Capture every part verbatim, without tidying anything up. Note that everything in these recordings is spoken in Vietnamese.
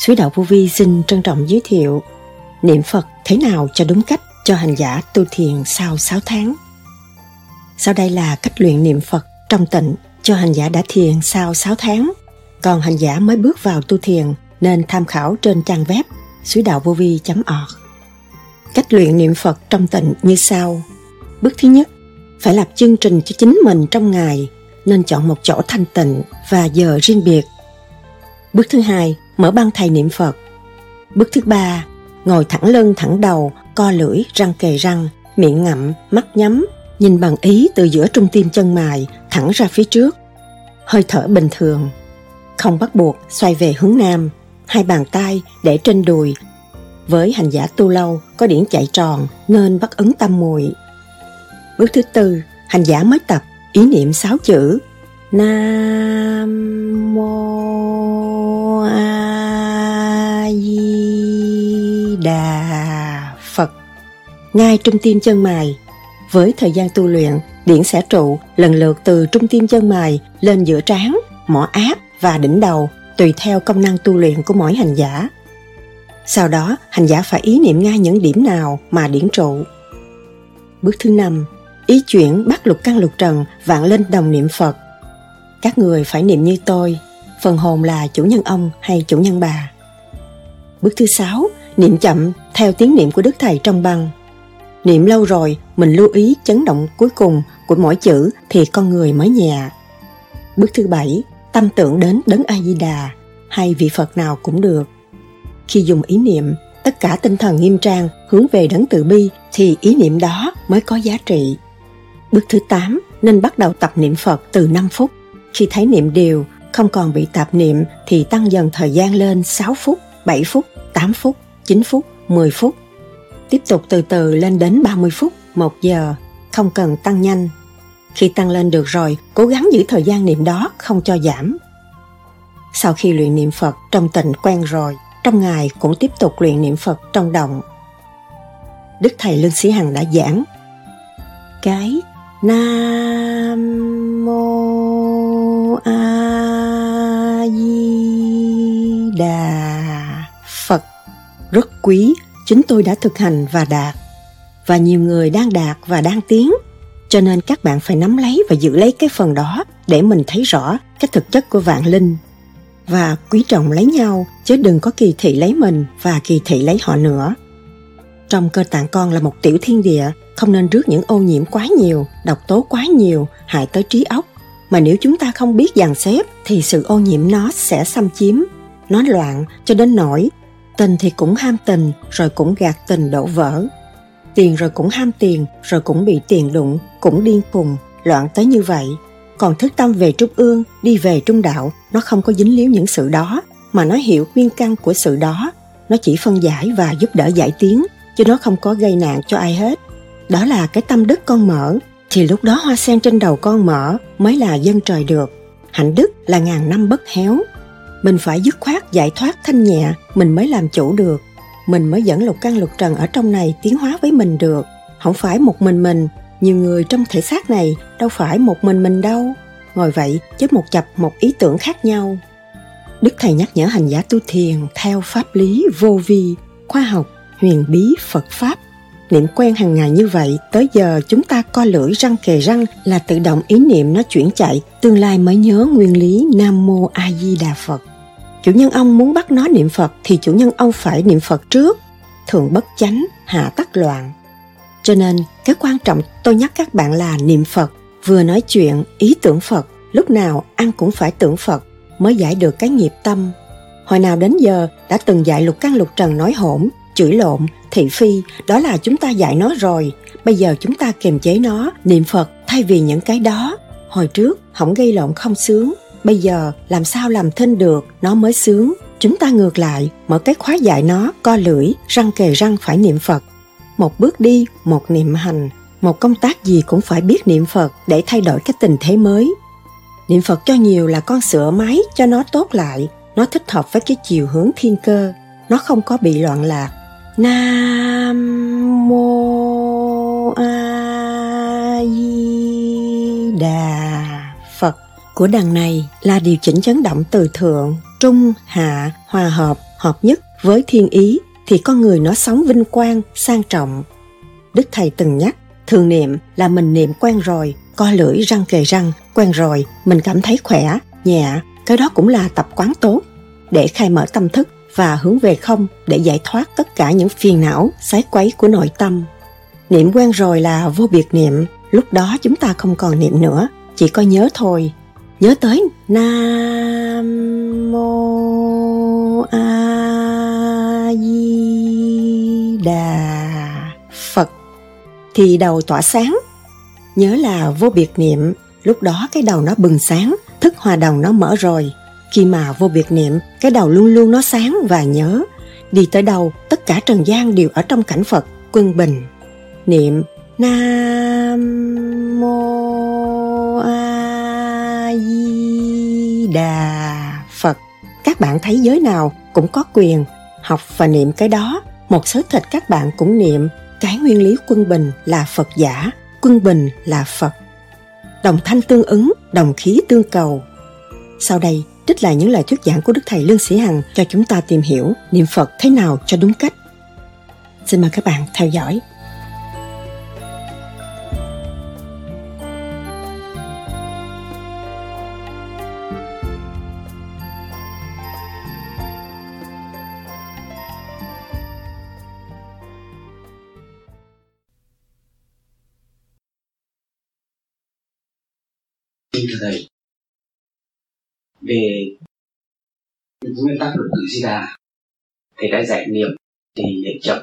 Suối Đạo Vô Vi xin trân trọng giới thiệu niệm Phật thế nào cho đúng cách cho hành giả tu thiền sau sáu tháng. Sau đây là cách luyện niệm Phật trong tịnh cho hành giả đã thiền sau sáu tháng. Còn hành giả mới bước vào tu thiền nên tham khảo trên trang web suối đạo vô vi chấm org. Cách luyện niệm Phật trong tịnh như sau. Bước thứ nhất, phải lập chương trình cho chính mình trong ngày, nên chọn một chỗ thanh tịnh và giờ riêng biệt. Bước thứ hai, mở băng thầy niệm Phật. Bước thứ ba, ngồi thẳng lưng thẳng đầu, co lưỡi, răng kề răng, miệng ngậm, mắt nhắm, nhìn bằng ý từ giữa trung tim chân mày thẳng ra phía trước. Hơi thở bình thường, không bắt buộc xoay về hướng nam, hai bàn tay để trên đùi. Với hành giả tu lâu có điển chạy tròn nên bắt ấn tâm muội. Bước thứ tư, hành giả mới tập ý niệm sáu chữ Nam Mô A Di Đà Phật ngay trung tim chân mày. Với thời gian tu luyện, điển sẽ trụ lần lượt từ trung tim chân mày lên giữa trán, mỏ áp và đỉnh đầu, tùy theo công năng tu luyện của mỗi hành giả. Sau đó, hành giả phải ý niệm ngay những điểm nào mà điển trụ. Bước thứ năm, ý chuyển bắt lục căn lục trần vạn linh đồng niệm Phật. Các người phải niệm như tôi, phần hồn là chủ nhân ông hay chủ nhân bà. Bước thứ sáu, niệm chậm theo tiếng niệm của Đức Thầy trong băng. Niệm lâu rồi, mình lưu ý chấn động cuối cùng của mỗi chữ thì con người mới nhẹ. Bước thứ bảy, tâm tưởng đến Đấng A Di Đà hay vị Phật nào cũng được. Khi dùng ý niệm, tất cả tinh thần nghiêm trang hướng về Đấng Từ Bi thì ý niệm đó mới có giá trị. Bước thứ tám, nên bắt đầu tập niệm Phật từ năm phút. Khi thấy niệm đều, không còn bị tạp niệm thì tăng dần thời gian lên sáu phút, bảy phút, tám phút, chín phút, mười phút. Tiếp tục từ từ lên đến ba mươi phút, một giờ, không cần tăng nhanh. Khi tăng lên được rồi, cố gắng giữ thời gian niệm đó không cho giảm. Sau khi luyện niệm Phật trong tịnh quen rồi, trong ngày cũng tiếp tục luyện niệm Phật trong động. Đức Thầy Lương Sĩ Hằng đã giảng cái Nam Mô A Di Đà Phật rất quý, chính tôi đã thực hành và đạt, và nhiều người đang đạt và đang tiến. Cho nên các bạn phải nắm lấy và giữ lấy cái phần đó để mình thấy rõ cái thực chất của vạn linh. Và quý trọng lấy nhau, chứ đừng có kỳ thị lấy mình và kỳ thị lấy họ nữa. Trong cơ tạng con là một tiểu thiên địa, không nên rước những ô nhiễm quá nhiều, độc tố quá nhiều, hại tới trí óc. Mà nếu chúng ta không biết dàn xếp thì sự ô nhiễm nó sẽ xâm chiếm. Nó loạn cho đến nỗi tình thì cũng ham tình, rồi cũng gạt tình đổ vỡ. Tiền rồi cũng ham tiền, rồi cũng bị tiền đụng, cũng điên khùng, loạn tới như vậy. Còn thức tâm về trung ương, đi về trung đạo, nó không có dính líu những sự đó, mà nó hiểu nguyên căn của sự đó. Nó chỉ phân giải và giúp đỡ giải tiến, chứ nó không có gây nạn cho ai hết. Đó là cái tâm đức con mở, thì lúc đó hoa sen trên đầu con mở mới là dân trời được. Hạnh đức là ngàn năm bất héo. Mình phải dứt khoát giải thoát thanh nhẹ, mình mới làm chủ được. Mình mới dẫn lục căn lục trần ở trong này tiến hóa với mình được. Không phải một mình mình, nhiều người trong thể xác này đâu phải một mình mình đâu. Ngồi vậy chứ một chập một ý tưởng khác nhau. Đức Thầy nhắc nhở hành giả tu thiền theo pháp lý vô vi, khoa học, huyền bí Phật Pháp. Niệm quen hàng ngày như vậy, tới giờ chúng ta co lưỡi răng kề răng là tự động ý niệm nó chuyển chạy, tương lai mới nhớ nguyên lý Nam Mô A Di Đà Phật. Chủ nhân ông muốn bắt nó niệm Phật thì chủ nhân ông phải niệm Phật trước. Thường bất chánh, hạ tắc loạn. Cho nên cái quan trọng tôi nhắc các bạn là niệm Phật, vừa nói chuyện, ý tưởng Phật, lúc nào ăn cũng phải tưởng Phật mới giải được cái nghiệp tâm. Hồi nào đến giờ đã từng dạy lục căn lục trần nói hỗn, chửi lộn, thị phi, đó là chúng ta dạy nó rồi. Bây giờ chúng ta kiềm chế nó, niệm Phật thay vì những cái đó. Hồi trước không gây lộn không sướng, bây giờ làm sao làm thinh được, nó mới sướng. Chúng ta ngược lại, mở cái khóa dạy nó, co lưỡi, răng kề răng phải niệm Phật. Một bước đi, một niệm hành, một công tác gì cũng phải biết niệm Phật để thay đổi cái tình thế mới. Niệm Phật cho nhiều là con sửa máy cho nó tốt lại, nó thích hợp với cái chiều hướng thiên cơ, nó không có bị loạn lạc. Nam Mô A Di Đà Phật của đằng này là điều chỉnh chấn động từ thượng, trung, hạ, hòa hợp, hợp nhất với thiên ý thì con người nó sống vinh quang, sang trọng. Đức Thầy từng nhắc, thường niệm là mình niệm quen rồi, co lưỡi răng kề răng, quen rồi, mình cảm thấy khỏe, nhẹ, cái đó cũng là tập quán tốt, để khai mở tâm thức và hướng về không để giải thoát tất cả những phiền não, sái quấy của nội tâm. Niệm quen rồi là vô biệt niệm, lúc đó chúng ta không còn niệm nữa, chỉ có nhớ thôi. Nhớ tới Nam Mô A Di Đà Phật thì đầu tỏa sáng. Nhớ là vô biệt niệm, lúc đó cái đầu nó bừng sáng, thức hòa đồng nó mở rồi. Khi mà vô biệt niệm, cái đầu luôn luôn nó sáng và nhớ. Đi tới đâu, tất cả trần gian đều ở trong cảnh Phật, quân bình. Niệm Nam Mô A Di Đà Phật. Các bạn thấy giới nào cũng có quyền học và niệm cái đó. Một số thịt các bạn cũng niệm. Cái nguyên lý quân bình là Phật giả, quân bình là Phật. Đồng thanh tương ứng, đồng khí tương cầu. Sau đây, trích lại những lời thuyết giảng của Đức Thầy Lương Sĩ Hằng cho chúng ta tìm hiểu niệm Phật thế nào cho đúng cách. Xin mời các bạn theo dõi. Thưa Thầy, về nguyên tắc luật tự Di Đà, Thầy đã dạy niệm thì niệm chậm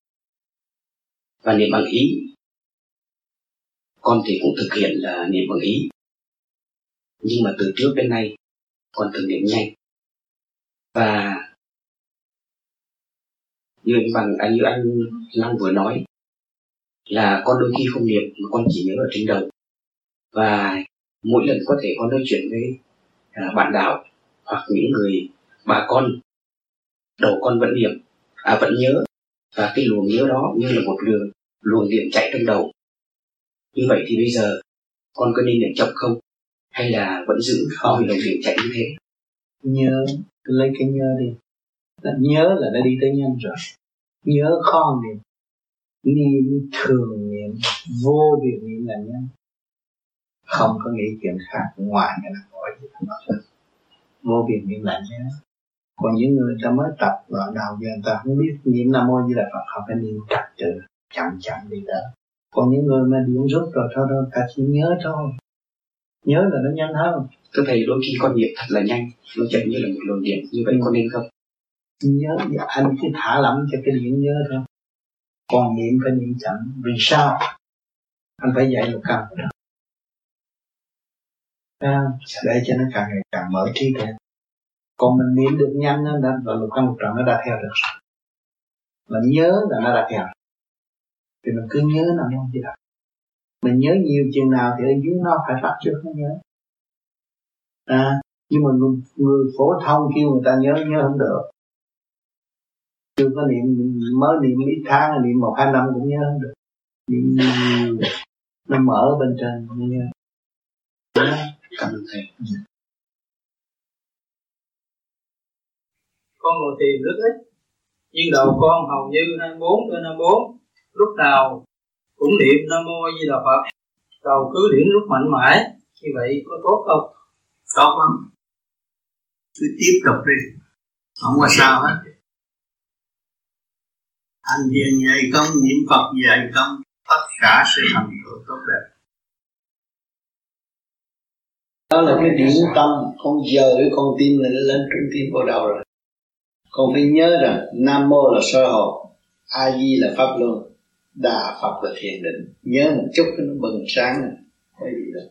và niệm bằng ý. Con thì cũng thực hiện là niệm bằng ý, nhưng mà từ trước đến nay con thường niệm nhanh. Và như anh bằng anh như anh Long vừa nói là con đôi khi không niệm mà con chỉ nhớ ở trên đầu, và mỗi lần có thể con nói chuyện với à, bạn đạo hoặc những người bà con, đầu con vẫn niệm, à vẫn nhớ, và cái luồng nhớ đó như là một luồng luồng điện chạy trong đầu. Như vậy thì bây giờ con có nên niệm chậm không, hay là vẫn giữ không luồng điện chạy như thế? Nhớ, lấy cái nhớ đi. Đã nhớ là đã đi tới nhanh rồi. Nhớ khó niệm, niệm thường niệm, vô biệt niệm là nhanh. Không có nghĩ chuyện khác ngoài cái là gọi gì đó. Vô biệt niệm là nhớ. Còn những người ta mới tập đoạn đầu giờ người ta không biết niệm Nam Mô Di Đà Phật, họ phải niệm trật tự, chậm chậm đi đó. Còn những người mà niệm rút rồi thôi thôi, ta chỉ nhớ thôi. Nhớ là nó nhanh hơn. Thưa Thầy, đôi khi con niệm thật là nhanh, nó chậm như là một luồng điện, như vậy ừ. Con nên không? Nhớ, anh cứ thả lỏng cho cái điện nhớ thôi. Còn niệm phải niệm chậm. Vì sao? Anh phải dạy một câu đó. À, để cho nó càng ngày càng mở trí tuệ. Còn mình niệm được nhanh đó, là một căn một trận nó đã theo được. Mình nhớ là nó đã theo. Thì mình cứ nhớ Nam Mô Di Đà. Mình nhớ nhiều chừng nào thì ở dưới nó phải bắt trước nó nhớ. À, nhưng mà người, người phổ thông kêu người ta nhớ, nhớ không được. Chưa có niệm, mới niệm ít tháng, niệm một hai năm cũng nhớ không được. Niệm nhiều, nó mở bên trên, nó nhớ. Cảm ơn Thầy. Ừ. Con ngồi thiền rất ít, nhưng đầu con hầu như hai mươi bốn trên hai mươi bốn, lúc nào cũng niệm Nam Mô Di Đà Phật, đầu cứ điểm lúc mạnh mẽ, như vậy có tốt không? Tốt lắm. Cứ tiếp tục đi, không có sao hết. Anh thiền dạy công, niệm Phật dạy công, tất cả sẽ thành tựu tốt đẹp. Đó là cái điển tâm, con giờ cái con tim này nó lên trung tim vào đầu rồi. Con phải nhớ rằng Nam Mô là soi hồn, A Di là pháp luân, Đà Phật là thiền định. Nhớ một chút cái nó bừng sáng này. Có gì đâu.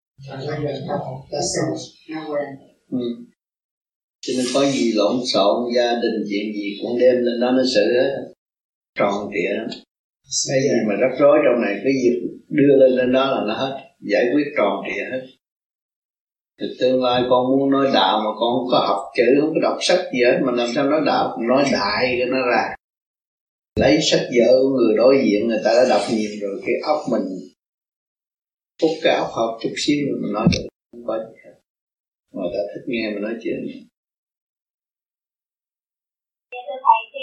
Ừ. Cho nên có gì lộn xộn, gia đình chuyện gì cũng đem lên đó nó xử hết. Tròn trịa lắm. Cái gì mà rắc rối trong này, cái gì đưa lên lên đó là nó hết. Giải quyết tròn trịa hết. Thì tương lai con muốn nói đạo mà con không có học chữ, không có đọc sách gì hết, mà làm sao nói đạo, nói đại cho nó ra. Lấy sách vở của người đối diện, người ta đã đọc nhiều rồi, cái óc mình hút cái óc học chút xíu rồi mình nói được, không có gì hết. Người ta thích nghe mình nói chuyện.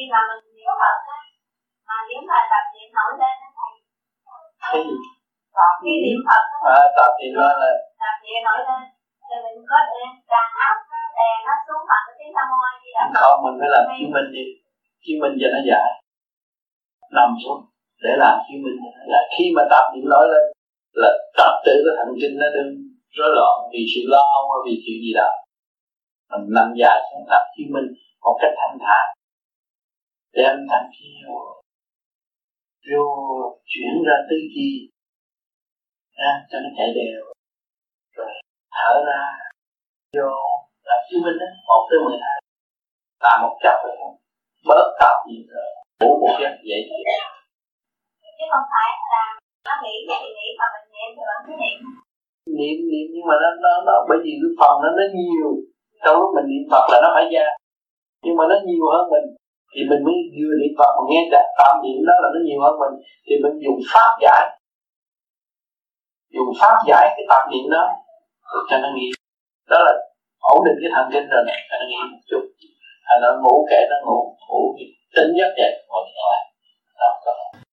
mà mình niệm Phật á, mà nếu mà tập niệm nổi lên á thầy, cái gì? khi niệm Phật á, à, tập niệm lên là tập niệm nổi lên, rồi mình có đàn áp nó, đè nó xuống bằng cái tiếng Nam Mô A Di Đà Phật. không, mình phải làm chứng minh đi, chứng minh cho nó giải, nằm xuống để làm chứng minh cho nó giải. Khi mà tập niệm nổi lên là tập tự cái thần kinh nó đừng rối loạn vì sự lo hay vì chuyện gì đó, mình nằm dài xuống làm chứng minh một cách thanh thản để âm thanh khí vô, vô chuyển ra tư chi ra cho nó chạy đều, rồi thở ra vô làm chứng minh đó, một tới mười hai làm một chập rồi bớt tập gì rồi ngủ một giấc vậy chứ không phải là nó nghĩ cái gì nghĩ mà mình niệm thì vẫn cứ niệm niệm niệm nhưng mà nó nó nó bởi vì cái phần nó nó nhiều, trong lúc mình niệm Phật là nó phải ra, nhưng mà nó nhiều hơn mình thì mình mới vừa niệm Phật mà nghe đạt tam niệm đó là nó nhiều hơn mình thì mình dùng pháp giải, dùng pháp giải cái tam niệm đó cho nó nghĩ, đó là ổn định cái thần kinh rồi này, cho nó nghĩ một chút, à nó ngủ kệ nó ngủ ngủ tính giấc vậy ngồi lại đó có.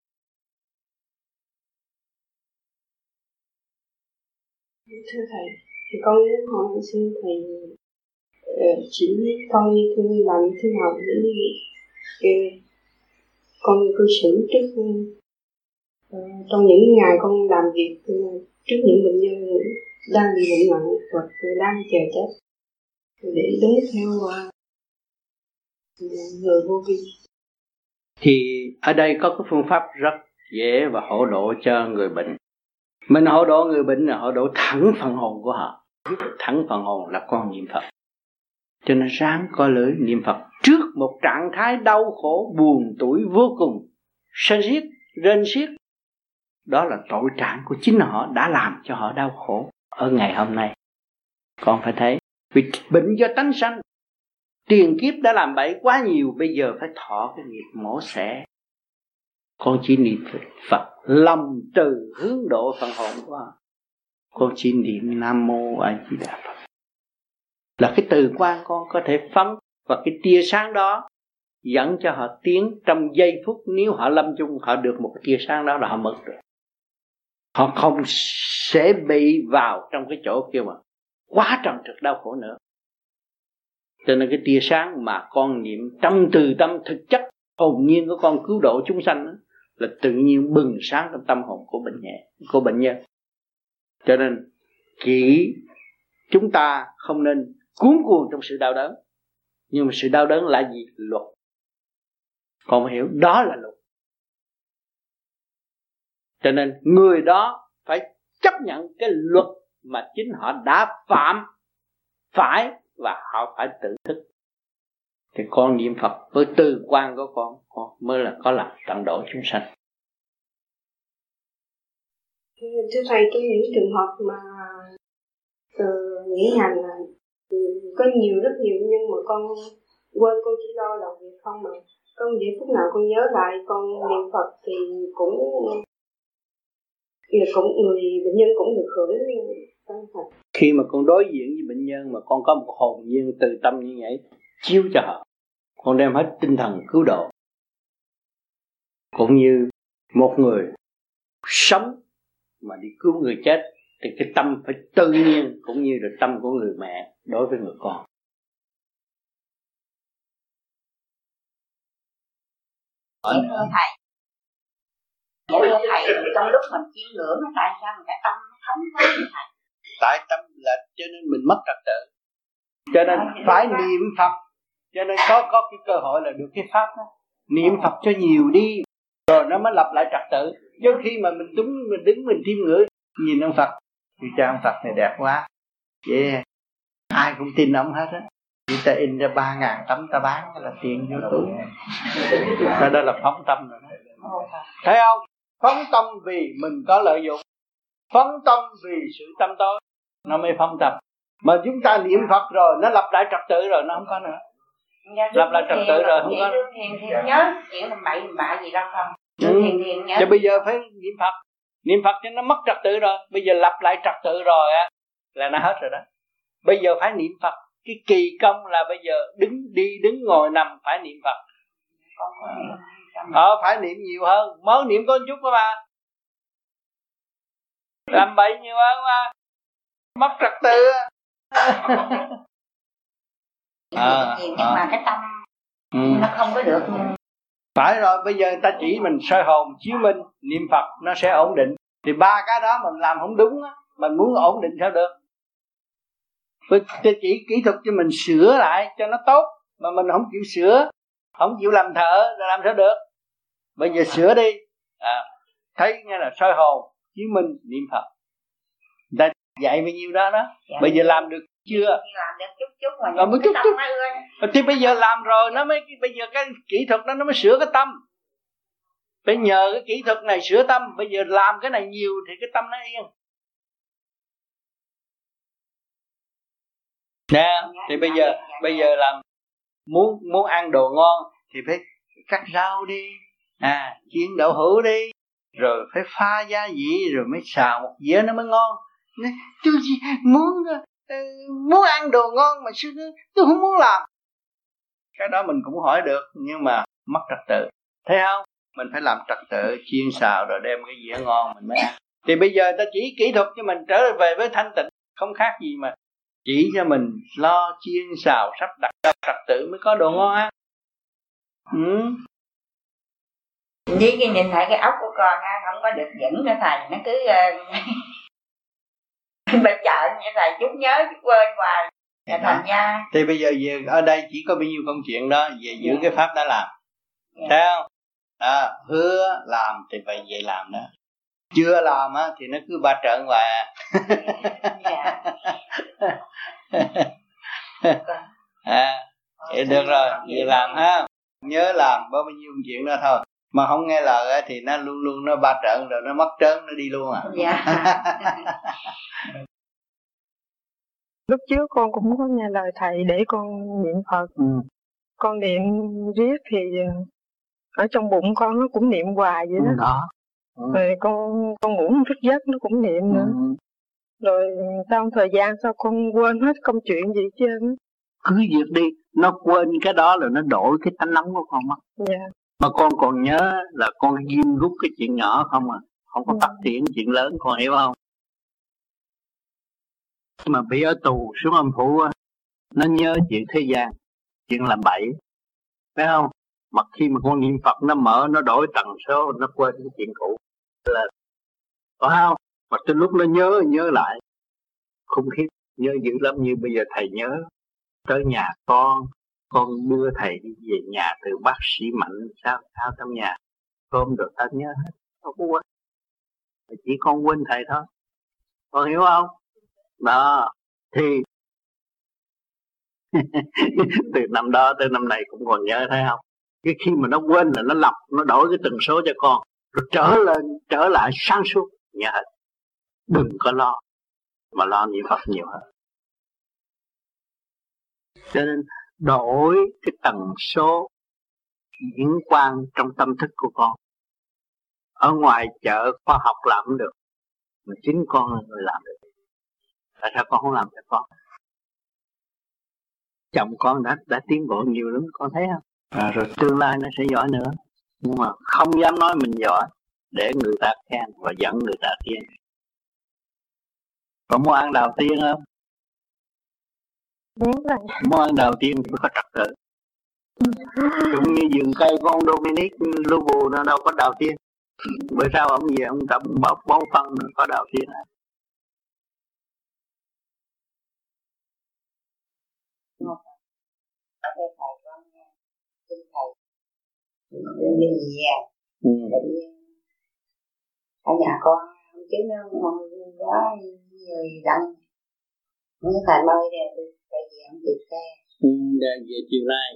Thưa thầy, thì con muốn hỏi xin thầy uh, chỉ con như tôi làm như thế nào để uh, con cư xử trước uh, trong những ngày con làm việc uh, trước những bệnh nhân đang bị bệnh nặng hoặc đang chờ chết để đúng theo uh, người vô vi. Thì ở đây có cái phương pháp rất dễ và hộ độ cho người bệnh. Mình hộ độ người bệnh là hộ độ thẳng phần hồn của họ. Thẳng phần hồn là con niệm Phật. Cho nên ráng coi lưỡi niệm Phật trước một trạng thái đau khổ, buồn tủi vô cùng, sân siết, rên siết. Đó là tội trạng của chính họ đã làm cho họ đau khổ ở ngày hôm nay. Con phải thấy, vì bệnh do tánh sanh, tiền kiếp đã làm bậy quá nhiều, bây giờ phải thọ cái nghiệp mổ xẻ. Con chỉ niệm Phật lòng từ hướng độ phần hồn của họ. Con chỉ niệm Nam Mô A Di Đà Phật là cái từ quan con có thể phóng, và cái tia sáng đó dẫn cho họ tiến trong giây phút. Nếu họ lâm chung, họ được một cái tia sáng đó là họ mất rồi. Họ không sẽ bị vào trong cái chỗ kia mà quá trần trực đau khổ nữa. Cho nên cái tia sáng mà con niệm trong từ tâm thực chất hồn nhiên của con cứu độ chúng sanh đó, là tự nhiên bừng sáng trong tâm hồn của bệnh nhẹ, của bệnh nhân. Cho nên chỉ chúng ta không nên cuốn cuồng trong sự đau đớn. Nhưng mà sự đau đớn là gì? Luật. Con phải hiểu đó là luật. Cho nên người đó phải chấp nhận cái luật mà chính họ đã phạm phải, và họ phải tự thức. Thì con niệm Phật với từ quan của con, con mới là có làm tận độ chúng sanh. Thưa thầy, trong những trường hợp mà từ những ngành là có nhiều rất nhiều, nhưng mà con quên, con chỉ lo làm việc không, mà con chỉ phút nào con nhớ lại con niệm Phật thì cũng thì cũng người bệnh nhân cũng được hưởng. Khi mà con đối diện với bệnh nhân mà con có một hồn nhiên từ tâm như vậy, chiếu cho họ, con đem hết tinh thần cứu độ. Cũng như một người sống mà đi cứu người chết, thì cái tâm phải tự nhiên cũng như là tâm của người mẹ đối với người con. Thưa thầy, thưa thầy, trong lúc mình chiêm ngưỡng nó tại sao mình cái tâm nó thấm quá vậy thầy? Tại tâm lệch cho nên mình mất trật tự. Cho nên phải niệm Phật. Cho nên có có cái cơ hội là được cái pháp đó. Niệm Phật cho nhiều đi, rồi nó mới lập lại trật tự. Chứ khi mà mình đúng mình đứng mình chiêm ngưỡng nhìn ông Phật, thì cha ông Phật này đẹp quá, yeah, ai cũng tin ông hết á. Vì ta in ra ba ngàn tấm ta bán là tiền vô túi. Đó, đó là phóng tâm rồi đó. Thấy không? Phóng tâm vì mình có lợi dụng, phóng tâm vì sự tâm tối, nó mới phóng tâm. Mà chúng ta niệm Phật rồi, nó lập lại trật tự rồi, nó không có nữa. Lập lại trật tự rồi không có. Thiền thì nhớ chuyện làm bậy làm bạ gì đâu không. Ừ. Thiền thiền nhớ. Chứ bây giờ phải niệm Phật. Niệm Phật cho nó mất trật tự rồi, bây giờ lập lại trật tự rồi á là nó hết rồi đó. Bây giờ phải niệm Phật. Cái kỳ công là bây giờ đứng đi đứng ngồi nằm phải niệm Phật. con có niệm xong. Ờ phải niệm nhiều hơn, mới niệm có chút đó mà. Làm bậy nhiều hơn mà. Mất trật tự. À, nhiều nhưng à. mà cái tâm ừ. nó không có được. Phải rồi, bây giờ người ta chỉ mình soi hồn chiếu minh niệm Phật nó sẽ ổn định. Thì ba cái đó mình làm không đúng á, mình muốn ổn định sao được? Tôi chỉ kỹ thuật cho mình sửa lại cho nó tốt, mà mình không chịu sửa, không chịu làm thợ là làm sao được? Bây giờ sửa đi, à, thấy nghe là soi hồn chiếu minh niệm Phật. Người ta dạy bao nhiêu đó đó, dạ, bây giờ làm được chưa? Làm được chút chút mà những cái tâm nó ưa. Thì bây giờ làm rồi nó mới, bây giờ cái kỹ thuật đó nó mới sửa cái tâm. Phải nhờ cái kỹ thuật này sửa tâm. Bây giờ làm cái này nhiều thì cái tâm nó yên. Nè, thì bây giờ bây giờ làm muốn muốn ăn đồ ngon thì phải cắt rau đi, à chiên đậu hũ đi, rồi phải pha gia vị rồi mới xào một dĩa nó mới ngon. Tôi gì muốn muốn ăn đồ ngon mà sư tôi không muốn làm. Cái đó mình cũng hỏi được, nhưng mà mất trật tự, thấy không? Mình phải làm trật tự, chiên xào rồi đem cái dĩa ngon mình mới ăn. Thì bây giờ ta chỉ kỹ thuật cho mình trở về với thanh tịnh, không khác gì mà chỉ cho mình lo chiên xào sắp đặt trật tự mới có đồ ngon á. Ừ. Với cái nhìn lại cái ốc của con á, không có được vững nữa thầy, nó cứ bây giờ như thầy chút nhớ chút quên hoài là thành ra. Thì bây giờ về ở đây chỉ có bao nhiêu công chuyện đó, về giữ yeah. cái pháp đã làm, yeah. thấy không? À, hứa làm thì phải về làm đó. Chưa làm á thì nó cứ ba trợn hoài. Yeah. À, vậy được rồi, về làm ha. Nhớ làm có bao nhiêu chuyện đó thôi. Mà không nghe lời á thì nó luôn luôn nó ba trợn rồi nó mất trớn, nó đi luôn à. Yeah. Lúc trước con cũng có nghe lời thầy để con niệm Phật. Ừ. Con niệm riết thì ở trong bụng con nó cũng niệm hoài vậy đó. Ừ, đó. Ừ. Rồi con con ngủ thức giấc nó cũng niệm nữa. Ừ. Rồi sau thời gian sau con quên hết công chuyện gì chứ. Cứ việc đi, nó quên cái đó là nó đổi cái tánh nóng của con mất. Dạ. Mà con còn nhớ là con ghim rút cái chuyện nhỏ không à, không có phát triển chuyện lớn, con hiểu không? Mà bị ở tù xuống âm phủ á, nó nhớ chuyện thế gian, chuyện làm bậy, phải không? Mà khi mà con niệm Phật nó mở, nó đổi tần số, nó quên cái chuyện cũ là, phải không? Mà tới lúc nó nhớ nhớ lại khủng khiếp, nhớ dữ lắm. Như bây giờ thầy nhớ tới nhà con con đưa thầy đi về nhà từ bác sĩ Mạnh sao sao trong nhà không được, ta nhớ hết, không có quên, chỉ con quên thầy thôi, con hiểu không? Đó thì từ năm đó tới năm này cũng còn nhớ, thấy không? Cái khi mà nó quên là nó lọc, nó đổi cái tần số cho con, rồi trở lên trở lại sáng suốt, nhớ hết. Đừng có lo, mà lo niệm Phật nhiều hơn. Cho nên đổi cái tần số diễn quan trong tâm thức của con. Ở ngoài chợ khoa học làm không được, mà chính con là người làm được. Tại sao con không làm cho con? Chồng con đã đã tiến bộ nhiều lắm, con thấy không? À, rồi tương lai nó sẽ giỏi nữa. Nhưng mà không dám nói mình giỏi, để người ta khen và dẫn người ta tiến. Có muốn ăn đầu tiên không? Đúng rồi. Muốn ăn đầu tiên thì có trật tự. Cũng như vườn cây của ông Dominic Lobo nó đâu có đầu tiên. Bởi sao ông về ông tập bón bón phân có đầu tiên à? Ở đây thầy con xin thầy như gì à? Ừ. Ở nhà con chứ nó không có người đặng những thầy mời để thầy về ông chịu xe. Ừ, về chiều nay.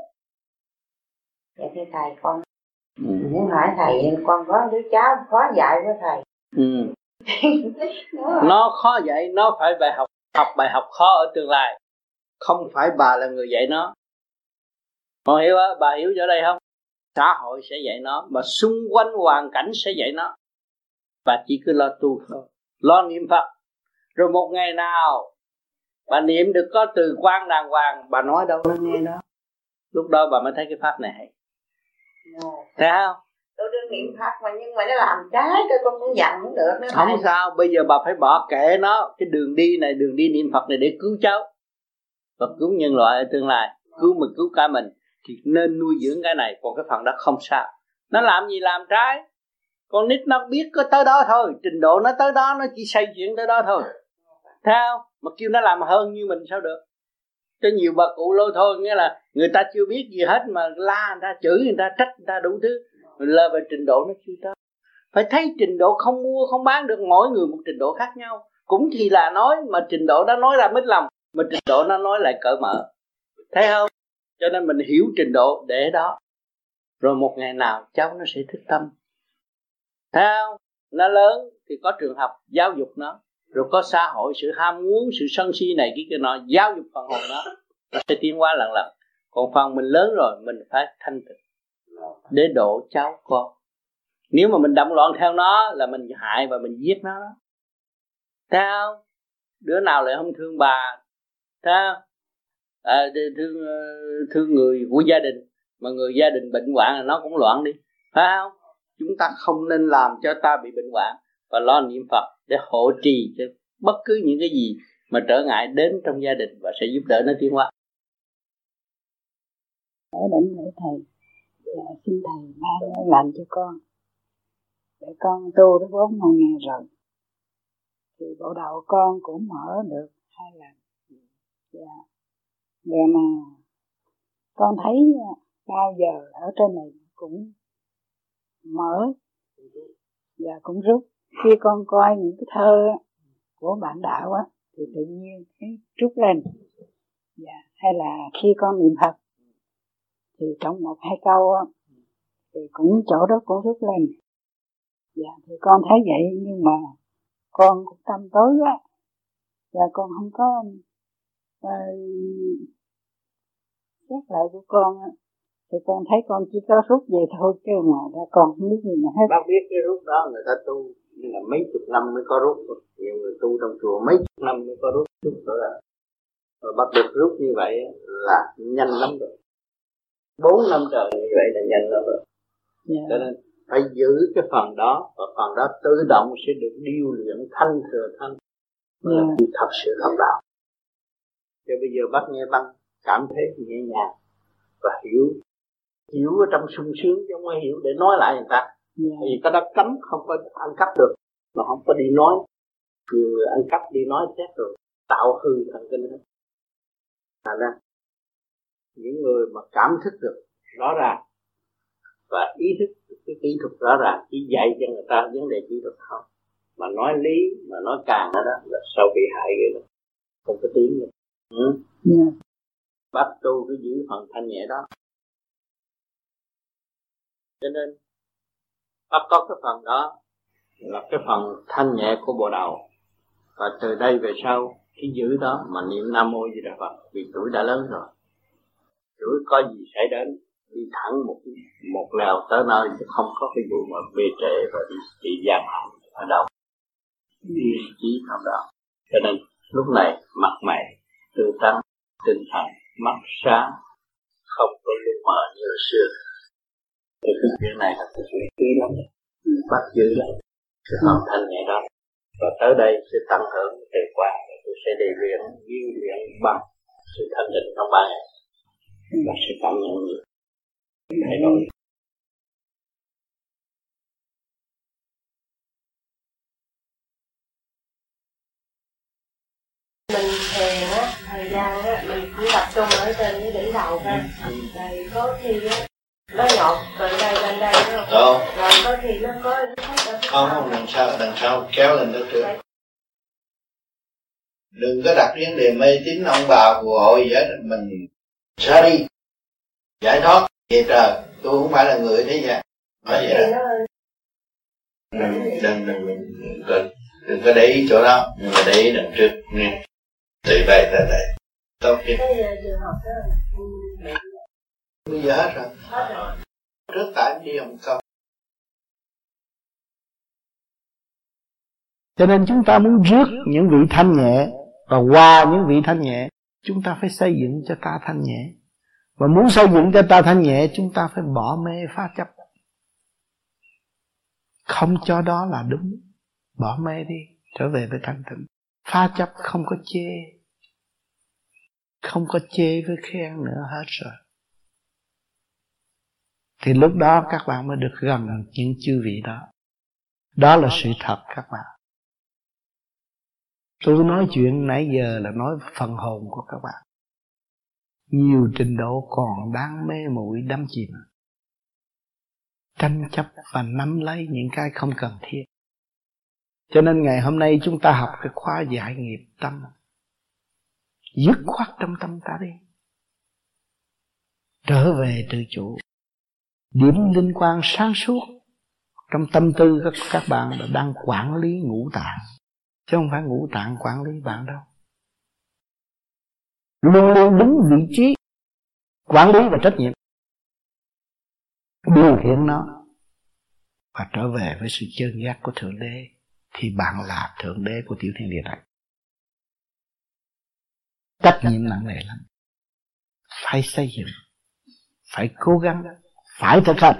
Dạ thưa thầy con ừ. Muốn hỏi thầy, con có đứa cháu khó dạy với thầy. Ừ. Nó khó dạy, nó phải bài học học bài học khó ở tương lai. Không phải bà là người dạy nó. Con hiểu á, bà hiểu ở đây không? Xã hội sẽ dạy nó, mà xung quanh hoàn cảnh sẽ dạy nó. Bà chỉ cứ lo tu thôi, lo niệm Phật. Rồi một ngày nào bà niệm được có từ quan đàng hoàng, bà nói đâu nó nghe đó. Lúc đó bà mới thấy cái pháp này hay. Thấy không? Tôi đương niệm Phật mà nhưng mà nó làm trái tôi con cũng giận không được nữa. Không sao, bây giờ bà phải bỏ kệ nó. Cái đường đi này, đường đi niệm Phật này để cứu cháu và cứu nhân loại ở tương lai, cứu mình cứu cả mình, thì nên nuôi dưỡng cái này. Còn cái phần đó không sao. Nó làm gì làm trái, con nít nó biết có tới đó thôi, trình độ nó tới đó, nó chỉ xây chuyện tới đó thôi. Thấy không? Mà kêu nó làm hơn như mình sao được. Cho nhiều bà cụ lôi thôi, nghĩa là người ta chưa biết gì hết mà la người ta, chửi người ta, trách người ta đủ thứ. Mình lơ về trình độ nó chưa tới. Phải thấy trình độ không mua không bán được, mỗi người một trình độ khác nhau. Cũng thì là nói mà trình độ đó nói ra mít lòng, mà trình độ nó nói lại cởi mở. Thấy không? Cho nên mình hiểu trình độ để đó. Rồi một ngày nào cháu nó sẽ thức tâm. Thấy không? Nó lớn thì có trường học giáo dục nó. Rồi có xã hội, sự ham muốn, sự sân si này kia kia nọ, giáo dục phần hồn nó. Nó sẽ tiến hóa lần lần. Còn phần mình lớn rồi, mình phải thanh tịnh để độ cháu con. Nếu mà mình động loạn theo nó là mình hại và mình giết nó đó. Thấy không? Đứa nào lại không thương bà, thấy không? À, thương, thương người của gia đình, mà người gia đình bệnh hoạn là nó cũng loạn đi, phải không? Chúng ta không nên làm cho ta bị bệnh hoạn, và lo niệm Phật để hộ trì cho bất cứ những cái gì mà trở ngại đến trong gia đình và sẽ giúp đỡ nó tiến hóa. Ở định để thầy, dạ, xin thầy ban làm cho con, để con tu đến bốn năm ngày rồi, thì bộ đầu con cũng mở được hai lần. Dạ. Rồi mà con thấy bao giờ ở trên này cũng mở và cũng rút. Khi con coi những cái thơ của bạn đạo á, thì tự nhiên thấy rút lên. Dạ. Hay là khi con niệm Phật thì trong một hai câu á, thì cũng chỗ đó cũng rút lên. Dạ, thì con thấy vậy, nhưng mà con cũng tâm tối á, và con không có uh, xét lại của con á, thì con thấy con chỉ có rút về thôi, chứ ngoài ra con không biết gì nữa hết. Bác biết cái rút đó người ta tu nhưng là mấy chục năm mới có rút, nhiều người tu trong chùa mấy chục năm mới có rút rút đó là, rồi bắt được rút như vậy là nhanh lắm rồi. Bốn năm trời như vậy là nhanh lắm rồi. Yeah. Cho nên phải giữ cái phần đó, và phần đó tự động sẽ được điêu luyện thanh thừa thanh, mới yeah. là thật sự học đạo. Cho bây giờ bác nghe băng cảm thấy nhẹ nhàng và hiểu, hiểu ở trong sung sướng chứ không phải hiểu để nói lại người ta. Yeah. Vì cái đó cấm không có ăn cắp được, mà không có đi nói. Nhiều người ăn cắp đi nói chết rồi, tạo hư thần kinh hết. Thành ra những người mà cảm thức được rõ ràng và ý thức được cái kỹ thuật rõ ràng, chỉ dạy cho người ta vấn đề kỹ thuật không, mà nói lý mà nói càng đó, đó là sau bị hại vậy đó, không có tiếng nữa. Ừ. Yeah. Bác tu cứ giữ phần thanh nhẹ đó. Cho nên bác có cái phần đó là cái phần thanh nhẹ của bộ đầu, và từ đây về sau cái giữ đó mà niệm Nam Mô Di Đà Phật, vì tuổi đã lớn rồi, tuổi có gì xảy đến đi thẳng một một lèo tới nơi, chứ không có cái vụ mà bê trễ và đi bị giam hãm ở đâu, đi chí không đâu. Cho nên lúc này mặt mày tươi tắn, tinh thần mắt sáng, không có lu mờ như xưa. Thì cái chuyện này là cái chuyện quý lắm, bắt giữ lắm cái phần thanh nhẹ đó. Và tới đây sẽ tăng hưởng về qua, tôi sẽ đi luyện viên luyện bằng sự thanh định trong ba ngày, và sẽ cảm nhận nhiều thay đổi. Mình thiền á, thời gian á, mình chỉ tập trung ở trên cái đỉnh đầu thôi. Rồi có khi á, nó nhột từ đây lên đây đó. Rồi có khi nó có không, không, đằng sau, đằng sau kéo lên đó trước. Đừng có đặt vấn đề mê tín ông bà phù hộ gì hết, mình ra đi giải thoát về trời. Tôi không phải là người thế gian, nói vậy đó. Đừng đừng đừng đừng đừng có để ý chỗ đó, nhưng mà để ý đằng trước nghe. Từ đây tới đây tốt nhất. Bây giờ hết rồi. Trước tại đi Hồng Kông. Cho nên chúng ta muốn rước những vị thanh nhẹ và qua những vị thanh nhẹ, chúng ta phải xây dựng cho ta thanh nhẹ. Và muốn xây dựng cho ta thanh nhẹ, chúng ta phải bỏ mê phá chấp. Không cho đó là đúng. Bỏ mê đi, trở về với thanh tịnh. Phá chấp không có chê, không có chê với khen nữa hết rồi. Thì lúc đó các bạn mới được gần những chư vị đó. Đó là sự thật các bạn. Tôi nói chuyện nãy giờ là nói phần hồn của các bạn. Nhiều trình độ còn đang mê muội đắm chìm, tranh chấp và nắm lấy những cái không cần thiết. Cho nên ngày hôm nay chúng ta học cái khóa giải nghiệp tâm. Dứt khoát trong tâm ta đi, trở về tự chủ. Điểm linh quang sáng suốt trong tâm tư các, các bạn là đang quản lý ngũ tạng, chứ không phải ngũ tạng quản lý bạn đâu. Luôn luôn đúng vị trí quản lý và trách nhiệm, điều khiển nó và trở về với sự chân giác của Thượng Đế, thì bạn là Thượng Đế của tiểu thiên địa này. Trách nhiệm nặng nề lắm, phải xây dựng, phải cố gắng, phải thực hành.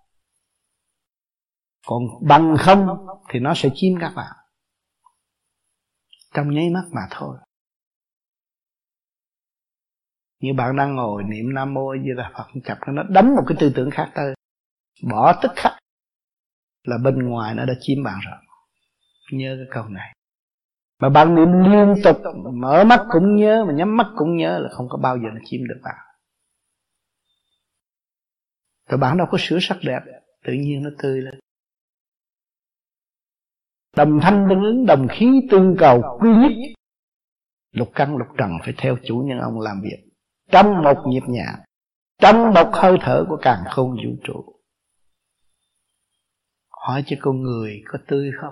Còn bằng không thì nó sẽ chiếm các bạn trong nháy mắt mà thôi. Như bạn đang ngồi niệm Nam Mô A Di Đà Phật, chập nó đánh một cái tư tưởng khác tới, bỏ tức khắc là bên ngoài nó đã chiếm bạn rồi. Nhớ cái câu này. Mà bạn niệm liên tục, mở mắt cũng nhớ, mà nhắm mắt cũng nhớ, là không có bao giờ nó chiếm được bạn. Rồi bạn đâu có sửa sắc đẹp, tự nhiên nó tươi lên. Đồng thanh tương ứng, đồng khí tương cầu, quy nhất. Lục căn lục trần phải theo chủ nhân ông làm việc, trong một nhịp nhàng, trong một hơi thở của càn khôn vũ trụ. Hỏi cho con người có tươi không?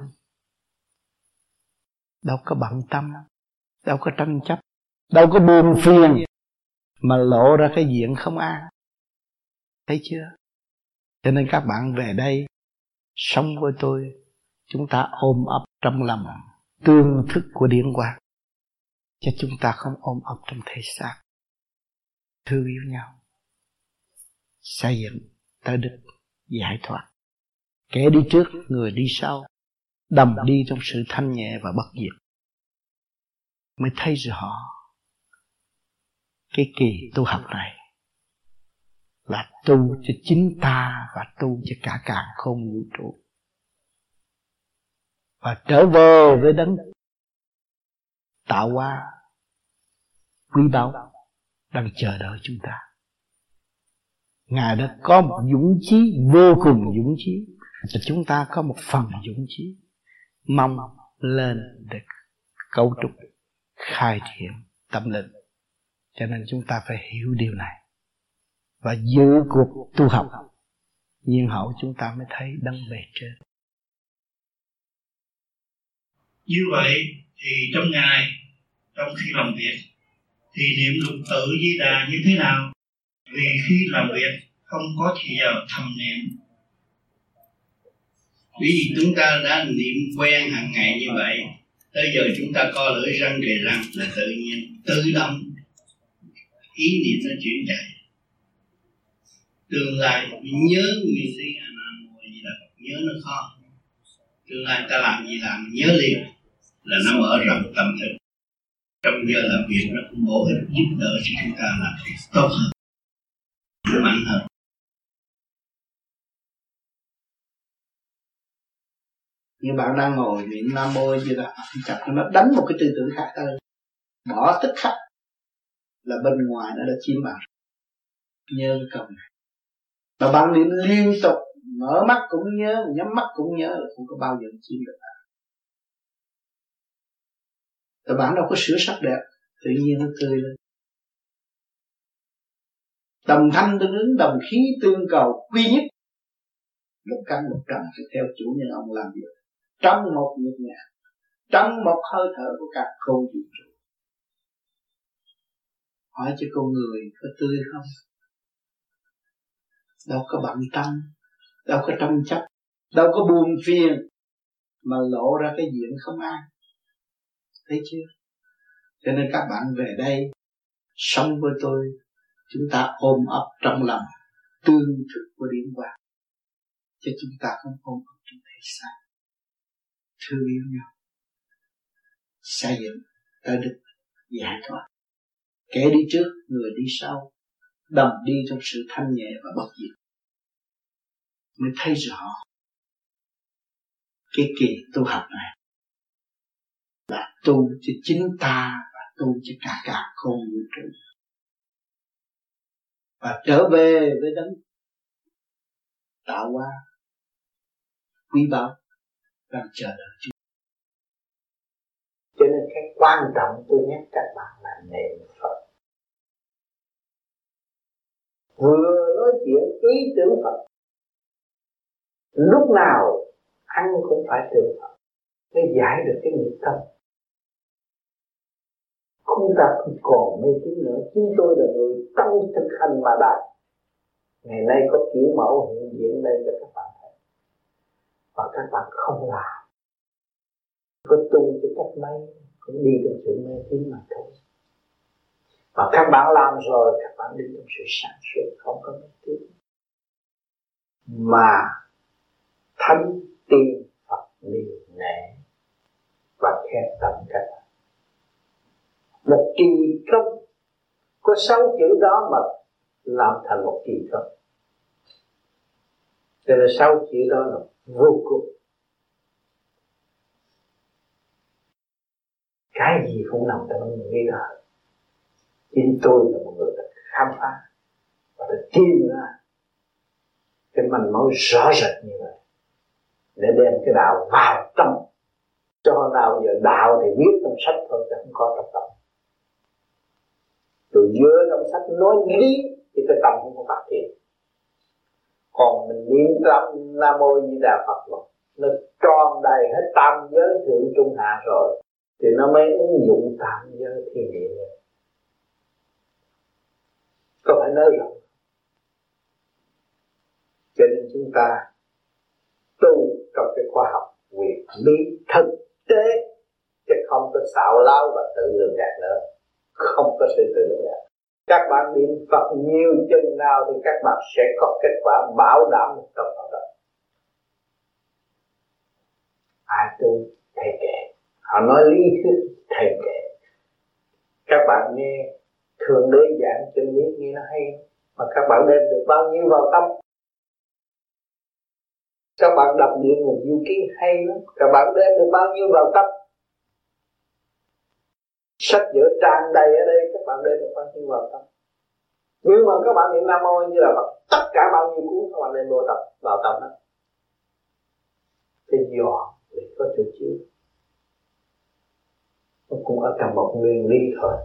Đâu có bận tâm, đâu có tranh chấp, đâu có buồn phiền, mà lộ ra cái diện không an. Thấy chưa? Cho nên các bạn về đây sống với tôi, chúng ta ôm ấp trong lòng tương thức của điển quang, cho chúng ta không ôm ấp trong thể xác. Thương yêu nhau, xây dựng tới đức giải thoát. Kẻ đi trước, người đi sau, đồng đi trong sự thanh nhẹ và bất diệt, mới thấy rõ cái kỳ tu học này là tu cho chính ta và tu cho cả càn khôn vũ trụ, và trở về với đấng tạo hóa quý báu đang chờ đợi chúng ta. Ngài đã có một dũng chí, vô cùng dũng chí, và chúng ta có một phần dũng chí, mong lên để cấu trúc, khai triển tâm linh. Cho nên chúng ta phải hiểu điều này và giữ cuộc tu học, nhiên hậu chúng ta mới thấy đấng bề trên. Như vậy thì trong ngày, trong khi làm việc thì niệm lục tự Di Đà như thế nào? Vì khi làm việc không có thì giờ thầm niệm. Vì chúng ta đã niệm quen hàng ngày như vậy, tới giờ chúng ta co lưỡi răng kề răng là tự nhiên, tự động ý niệm nó chuyển chạy. Tương lai nhớ nguyên lý A Nan Mô Di Đà Phật, nhớ nó khó. Tương lai ta làm gì làm nhớ liền, là nó mở rộng tâm thức. Trong giờ làm việc nó cũng bổ ích, giúp đỡ cho chúng ta làm việc tốt hơn, mạnh hơn. Như bạn đang ngồi niệm Nam Mô Di Đà Phật, chặt nó đánh một cái tư tưởng khác tới, bỏ tức khắc là bên ngoài nó đã chiếm bạn. Nhớ cái câu này. Mà bạn niệm liên tục, mở mắt cũng nhớ, nhắm mắt cũng nhớ, là không có bao giờ chiếm được bạn. Rồi bạn đâu có sửa sắc đẹp, tự nhiên nó tươi lên. Đồng thanh tương ứng, đồng khí tương cầu, quy nhất. Lục căn lục trần thì theo chủ nhân ông làm việc, trong một nhịp nhàng, trong một hơi thở của cả khôn vũ trụ. Hỏi cho con người có tươi không? Đâu có bận tâm, đâu có tranh chấp, đâu có buồn phiền, mà lộ ra cái diện không an. Thấy chưa? Cho nên các bạn về đây sống với tôi, chúng ta ôm ấp trong lòng tương thực của điển quang, chứ chúng ta không ôm ấp trong thể xác. Thương yêu nhau, xây dựng tới đức giải thoát. Kẻ đi trước, người đi sau, đồng đi trong sự thanh nhẹ và bất diệt, mới thấy rõ cái kỳ tu học này là tu cho chính ta và tu cho cả cả con vũ trụ, và trở về với đấng tạo hóa quý báu đang chờ đợi chúng. Cho nên cái quan trọng tôi nhắc các bạn là niệm Phật. Vừa nói chuyện ý tưởng Phật, lúc nào ăn cũng phải tưởng Phật để giải được cái nghiệp tâm. Không ta không còn mê tín nữa. Chính tôi là người tâm thực hành mà đạt. Ngày nay có kiểu mẫu hiện diện đây cho các bạn thấy, và các bạn không làm, có tu cho cách mấy cũng đi trong sự mê tín mà thôi. Và các bạn làm rồi, các bạn đi trong sự sáng suốt, không có mê tín, mà thánh tiên Phật điều nể và khen tặng các bạn. Một kỳ công có sáu chữ đó mà làm thành một kỳ công, cho nên sáu chữ đó là vô cùng. Cái gì cũng nằm trong mình nghĩ ra. Chính tôi là một người đã khám phá và đã tìm ra cái manh mối rõ rệt như vậy, để đem cái đạo vào trong. Cho nào giờ đạo thì viết trong sách thôi, chứ không có trong tâm. Rồi dựa trong sách nói lý thì cái tâm không có phát triển. Còn mình niệm tâm Nam Mô Di Đà Phật rồi, nó tròn đầy hết tam giới thượng trung hạ rồi, thì nó mới ứng dụng tam giới thiên địa này. Có phải nói rộng. Cho nên chúng ta tu trong cái khoa học quyền lý thực tế, chứ không có xạo láo và tự lường gạt nữa. Không có sự tự lường gạt. Các bạn niệm Phật nhiều chừng nào thì các bạn sẽ có kết quả bảo đảm một trăm phần trăm. Ai tu thầy kệ, họ nói lý thuyết thầy kệ. Các bạn nghe Thượng Đế giảng chân lý nghe nó hay, mà các bạn đem được bao nhiêu vào tâm. Các bạn đọc địa ngục du ký hay lắm, các bạn đem được bao nhiêu vào tâm. Sách vở tràn đầy ở đây, các bạn đem được bao nhiêu vào tâm. Nhưng mà các bạn niệm Nam Mô như là Phật, tất cả bao nhiêu cuốn các bạn đem vô tập vào tâm hết. Thì dò để có chỗ chứa, nó cũng ở trong một nguyên lý thôi.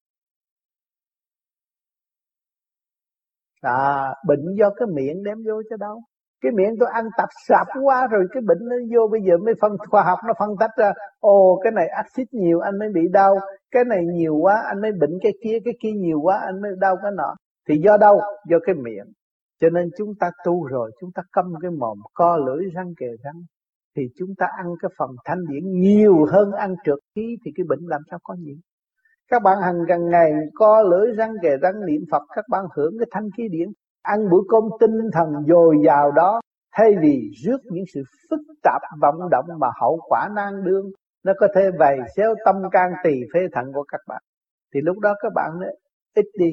À, bệnh do cái miệng đem vô cho đâu. Cái miệng tôi ăn tạp sạp quá rồi cái bệnh nó vô, bây giờ mới phân khoa học nó phân tách ra. Ồ, cái này axit nhiều anh mới bị đau, cái này nhiều quá anh mới bệnh cái kia, cái kia nhiều quá anh mới đau cái nọ. Thì do đâu? Do cái miệng. Cho nên chúng ta tu rồi, chúng ta câm cái mồm, co lưỡi răng kề răng, thì chúng ta ăn cái phần thanh điển nhiều hơn ăn trượt khí, thì cái bệnh làm sao có nhiều. Các bạn hàng gần ngày co lưỡi răng kề răng niệm Phật, các bạn hưởng cái thanh khí điển, ăn bữa cơm tinh thần dồi dào đó, thay vì rước những sự phức tạp vọng động mà hậu quả nan đương, nó có thể vầy xéo tâm can tỳ phế thận của các bạn. Thì lúc đó các bạn nó ít đi.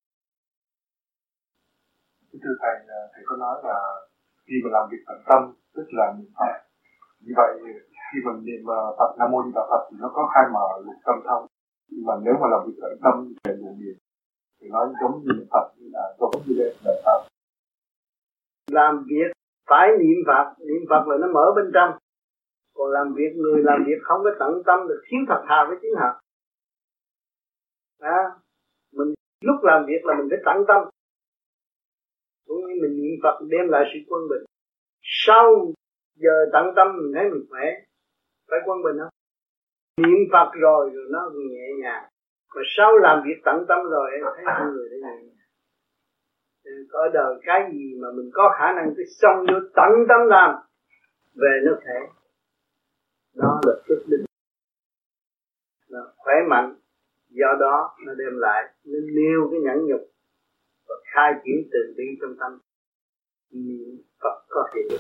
Thưa thầy, thầy có nói là khi mà làm việc tận tâm tức là niệm Phật. Như vậy khi mình niệm Phật Nam Mô Di Đà Phật thì nó có khai mở lục tâm thông. Nhưng mà nếu mà làm việc tận tâm về luồng điển thì nó giống như niệm Phật, là giống như là Phật. Làm việc phải niệm Phật, niệm Phật là nó mở bên trong. Còn làm việc, người làm việc không có tận tâm được thiếu thật thà với tiếng Phật. À, mình lúc làm việc là mình phải tận tâm. Cũng như mình niệm Phật đem lại sự quân bình. Sau giờ tận tâm mình thấy mình khỏe, phải quân bình không? Niệm Phật rồi rồi nó nhẹ nhàng. Mà sau làm việc tận tâm rồi em thấy con người đã nhẹ nhàng. Ở đời cái gì mà mình có khả năng cứ xông vô tận tâm làm, về nó thể, nó là quyết định, nó khỏe mạnh. Do đó nó đem lại, nó nêu cái nhẫn nhục và khai triển từ bi trong tâm, niệm Phật có hiệu.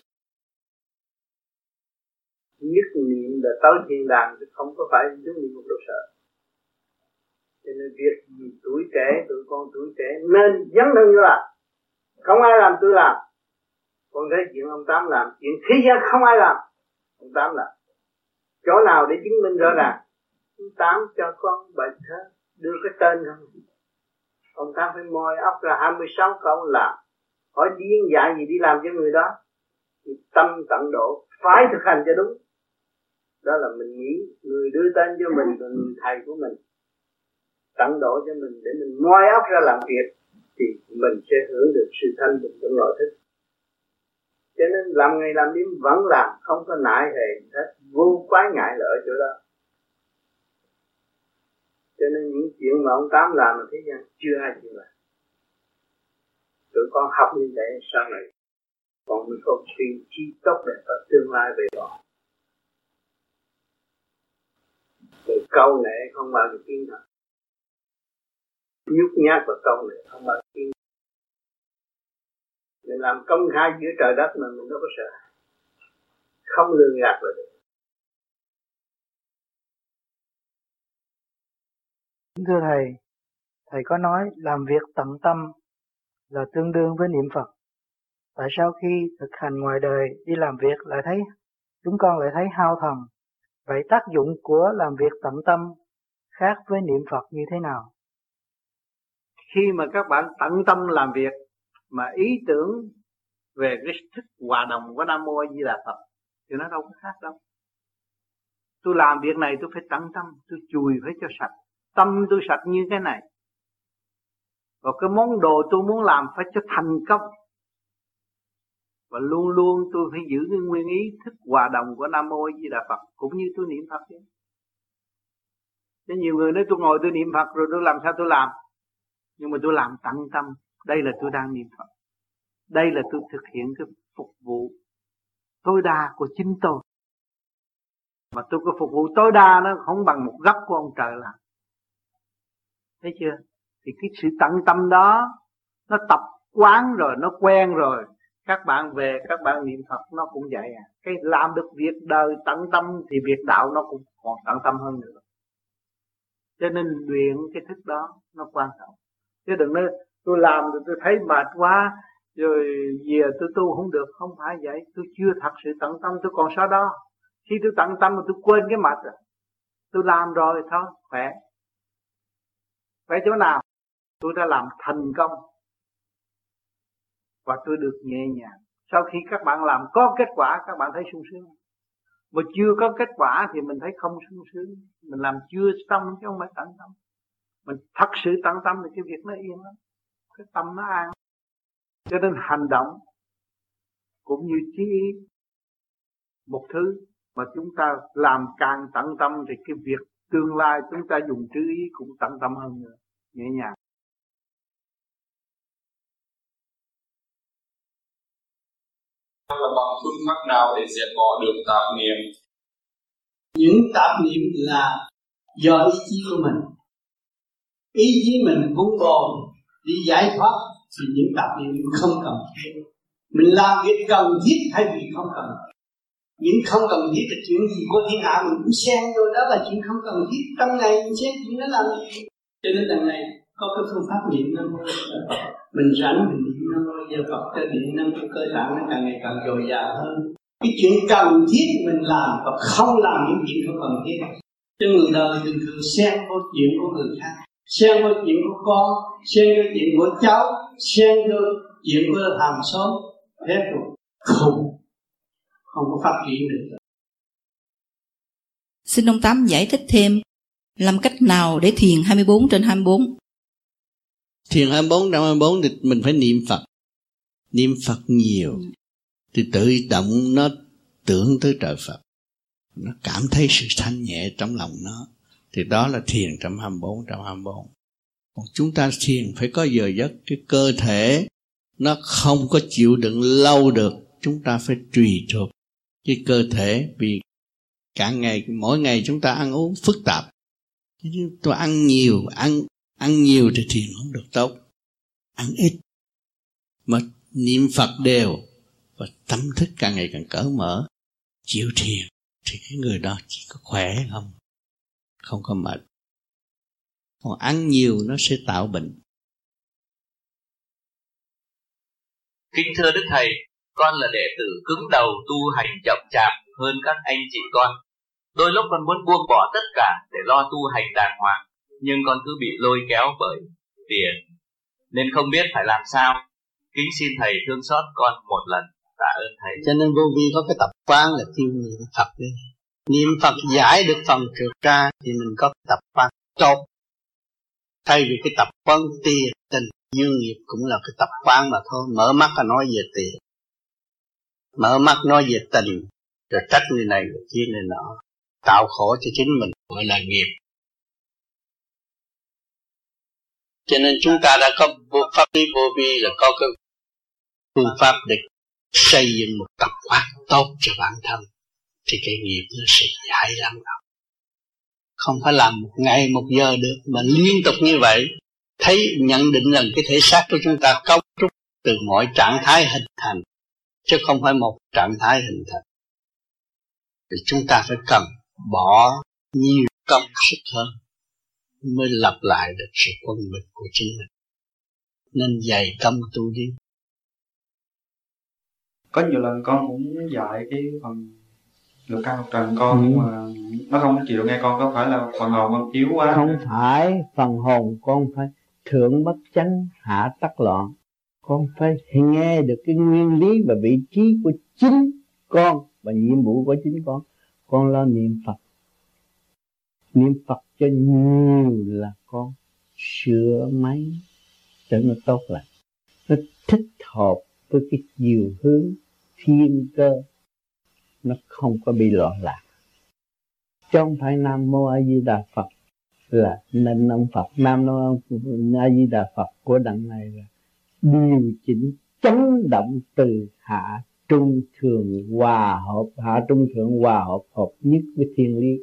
Nhất niệm là tới thiên đàng chứ không có phải giống như một đồ sợ. Cho nên việc gì tuổi trẻ, tụi con tuổi trẻ nên dấn thân vô làm. Không ai làm tôi làm. Con thấy chuyện ông Tám làm, chuyện thế gian không ai làm, ông Tám làm. Chỗ nào để chứng minh rõ ràng? Ông Tám cho con bệnh thế, đưa cái tên không. Ông Tám phải moi óc ra hai mươi sáu câu làm. Hỏi điên dại gì đi làm cho người đó. Thì tâm tận độ, phải thực hành cho đúng. Đó là mình nghĩ người đưa tên cho mình là người thầy của mình, tận độ cho mình để mình moi óc ra làm việc, thì mình sẽ hưởng được sự thanh bình trong nội thức. Cho nên làm ngày làm đêm vẫn làm, không có nại hề hết, vô quái ngại là ở chỗ đó. Cho nên những chuyện mà ông Tám làm ở thế gian chưa ai chịu làm. Tụi con học như vậy sau này còn mới có suy chi tốt đẹp ở tương lai về đó. Rồi câu nệ không bao giờ tin thật, nhút nhát và câu nệ không bao giờ tin. Mình làm công khai giữa trời đất mà mình đâu có sợ, không lường gạt là được. Thưa Thầy, Thầy có nói làm việc tận tâm là tương đương với niệm Phật. Tại sao khi thực hành ngoài đời đi làm việc lại thấy chúng con lại thấy hao thần? Vậy tác dụng của làm việc tận tâm khác với niệm Phật như thế nào? Khi mà các bạn tận tâm làm việc mà ý tưởng về cái thức hòa đồng của Nam Mô A Di Đà Phật thì nó đâu có khác đâu. Tôi làm việc này tôi phải tận tâm, tôi chùi phải cho sạch, tâm tôi sạch như cái này. Và cái món đồ tôi muốn làm phải cho thành công. Và luôn luôn tôi phải giữ cái nguyên ý thức hòa đồng của Nam Mô A Di Đà Phật, cũng như tôi niệm Phật vậy. Chứ nhiều người nói tôi ngồi tôi niệm Phật rồi tôi làm sao tôi làm. Nhưng mà tôi làm tận tâm, đây là tôi đang niệm Phật. Đây là tôi thực hiện cái phục vụ tối đa của chính tôi. Mà tôi có phục vụ tối đa nó không bằng một góc của ông trời làm. Thấy chưa? Thì cái sự tận tâm đó nó tập quán rồi, nó quen rồi. Các bạn về các bạn niệm Phật nó cũng vậy à. Cái làm được việc đời tận tâm thì việc đạo nó cũng còn tận tâm hơn nữa. Cho nên luyện cái thức đó nó quan trọng. Chứ đừng nói tôi làm rồi tôi thấy mệt quá rồi về tôi tu không được. Không phải vậy. Tôi chưa thật sự tận tâm, tôi còn sao đó. Khi tôi tận tâm mà tôi quên cái mệt rồi. Tôi làm rồi thôi, khỏe. Khỏe chỗ nào? Tôi đã làm thành công. Và tôi được nhẹ nhàng. Sau khi các bạn làm có kết quả, các bạn thấy sung sướng. Mà chưa có kết quả thì mình thấy không sung sướng. Mình làm chưa xong chứ không phải tận tâm. Mình thật sự tận tâm thì cái việc nó yên lắm. Cái tâm nó an. Cho nên hành động cũng như trí ý. Một thứ mà chúng ta làm càng tận tâm thì cái việc tương lai chúng ta dùng trí ý cũng tận tâm hơn nữa. Nhẹ nhàng. Là bằng phương pháp nào để diệt bỏ được tạp niệm? Những tạp niệm là do ý chí của mình. Ý chí mình vun bồi đi giải thoát thì những tạp niệm không cần thiết. Mình làm việc cần thiết hay vì không cần. Những không cần thiết là chuyện gì của thiên hạ mình cũng xen vô, đó là chuyện không cần thiết. Trong ngày mình xen chuyện đó làm gì? Cho nên đằng này có cái phương pháp niệm Nam Mô A Di Đà Phật. Mình rảnh mình niệm Nam Mô A Di Đà Phật cho điện năng của cơ tạng nó càng ngày càng dồi dào hơn. Cái chuyện cần thiết mình làm và không làm những chuyện không cần thiết. Cho người đời thường thường xen vô chuyện của người khác, xen vô chuyện của con, xen vô chuyện của cháu, xen vô chuyện của hàng xóm, thế rồi không không có phát triển được. Xin ông Tám giải thích thêm làm cách nào để thiền hai mươi bốn trên hai mươi bốn. Thiền hai mươi bốn trên hai mươi bốn thì mình phải niệm Phật. Niệm Phật nhiều thì tự động nó tưởng tới trời Phật. Nó cảm thấy sự thanh nhẹ trong lòng nó. Thì đó là thiền trong hai mươi bốn trên hai mươi bốn. Còn chúng ta thiền phải có giờ giấc. Cái cơ thể nó không có chịu đựng lâu được. Chúng ta phải tùy thuộc cái cơ thể. Vì cả ngày, mỗi ngày chúng ta ăn uống phức tạp. Tôi ăn nhiều, ăn ăn nhiều thì thiền không được tốt. ăn ít, mà niệm Phật đều và tâm thức càng ngày càng cởi mở, chịu thiền, thì cái người đó chỉ có khỏe không, không có mệt. Còn ăn nhiều nó sẽ tạo bệnh. Kính thưa Đức Thầy, con là đệ tử cứng đầu tu hành chậm chạp hơn các anh chị con. Đôi lúc con muốn buông bỏ tất cả để lo tu hành đàng hoàng, nhưng con cứ bị lôi kéo bởi tiền, nên không biết phải làm sao. Kính xin Thầy thương xót con một lần. Tạ ơn Thầy. Cho nên vô vi có cái tập quán là kêu niệm Phật đi. Niệm Phật giải được phần trượt ra thì mình có cái tập quán tốt. Thay vì cái tập quán tiền tình dương nghiệp cũng là cái tập quán mà thôi. Mở mắt là nói về tiền, mở mắt nói về tình, rồi trách người này người kia người nọ, tạo khổ cho chính mình, gọi là nghiệp. Cho nên chúng ta đã có pháp lý vô vi là có cái phương pháp để xây dựng một tập quán tốt cho bản thân, thì cái nghiệp nó sẽ giải lắm đâu. Không phải làm một ngày một giờ được, mà liên tục như vậy. Thấy nhận định rằng cái thể xác của chúng ta cấu trúc từ mọi trạng thái hình thành, chứ không phải một trạng thái hình thành. Thì chúng ta phải cần bỏ nhiều công sức hơn mới lập lại được sự quân bình của chính mình. Nên dày công tu đi. Có nhiều lần con cũng dạy cái phần lục căn lục trần con, ừ. nhưng mà nó không chịu nghe con. Có phải là phần hồn con yếu quá? Không phải, phần hồn con phải thượng bất chánh hạ tắc loạn. Con phải nghe được cái nguyên lý và vị trí của chính con và nhiệm vụ của chính con. Con lo niệm Phật, niệm Phật cho nhiều là con sửa máy cho nó tốt lại, nó thích hợp với cái chiều hướng thiên cơ, nó không có bị loạn lạc. Chứ không phải Nam Mô A Di Đà Phật là nên ông Phật. Nam Mô A Di Đà Phật của đằng này là điều chỉnh chấn động từ hạ trung thường hòa hợp, hạ trung thượng hòa hợp hợp nhất với thiên lý,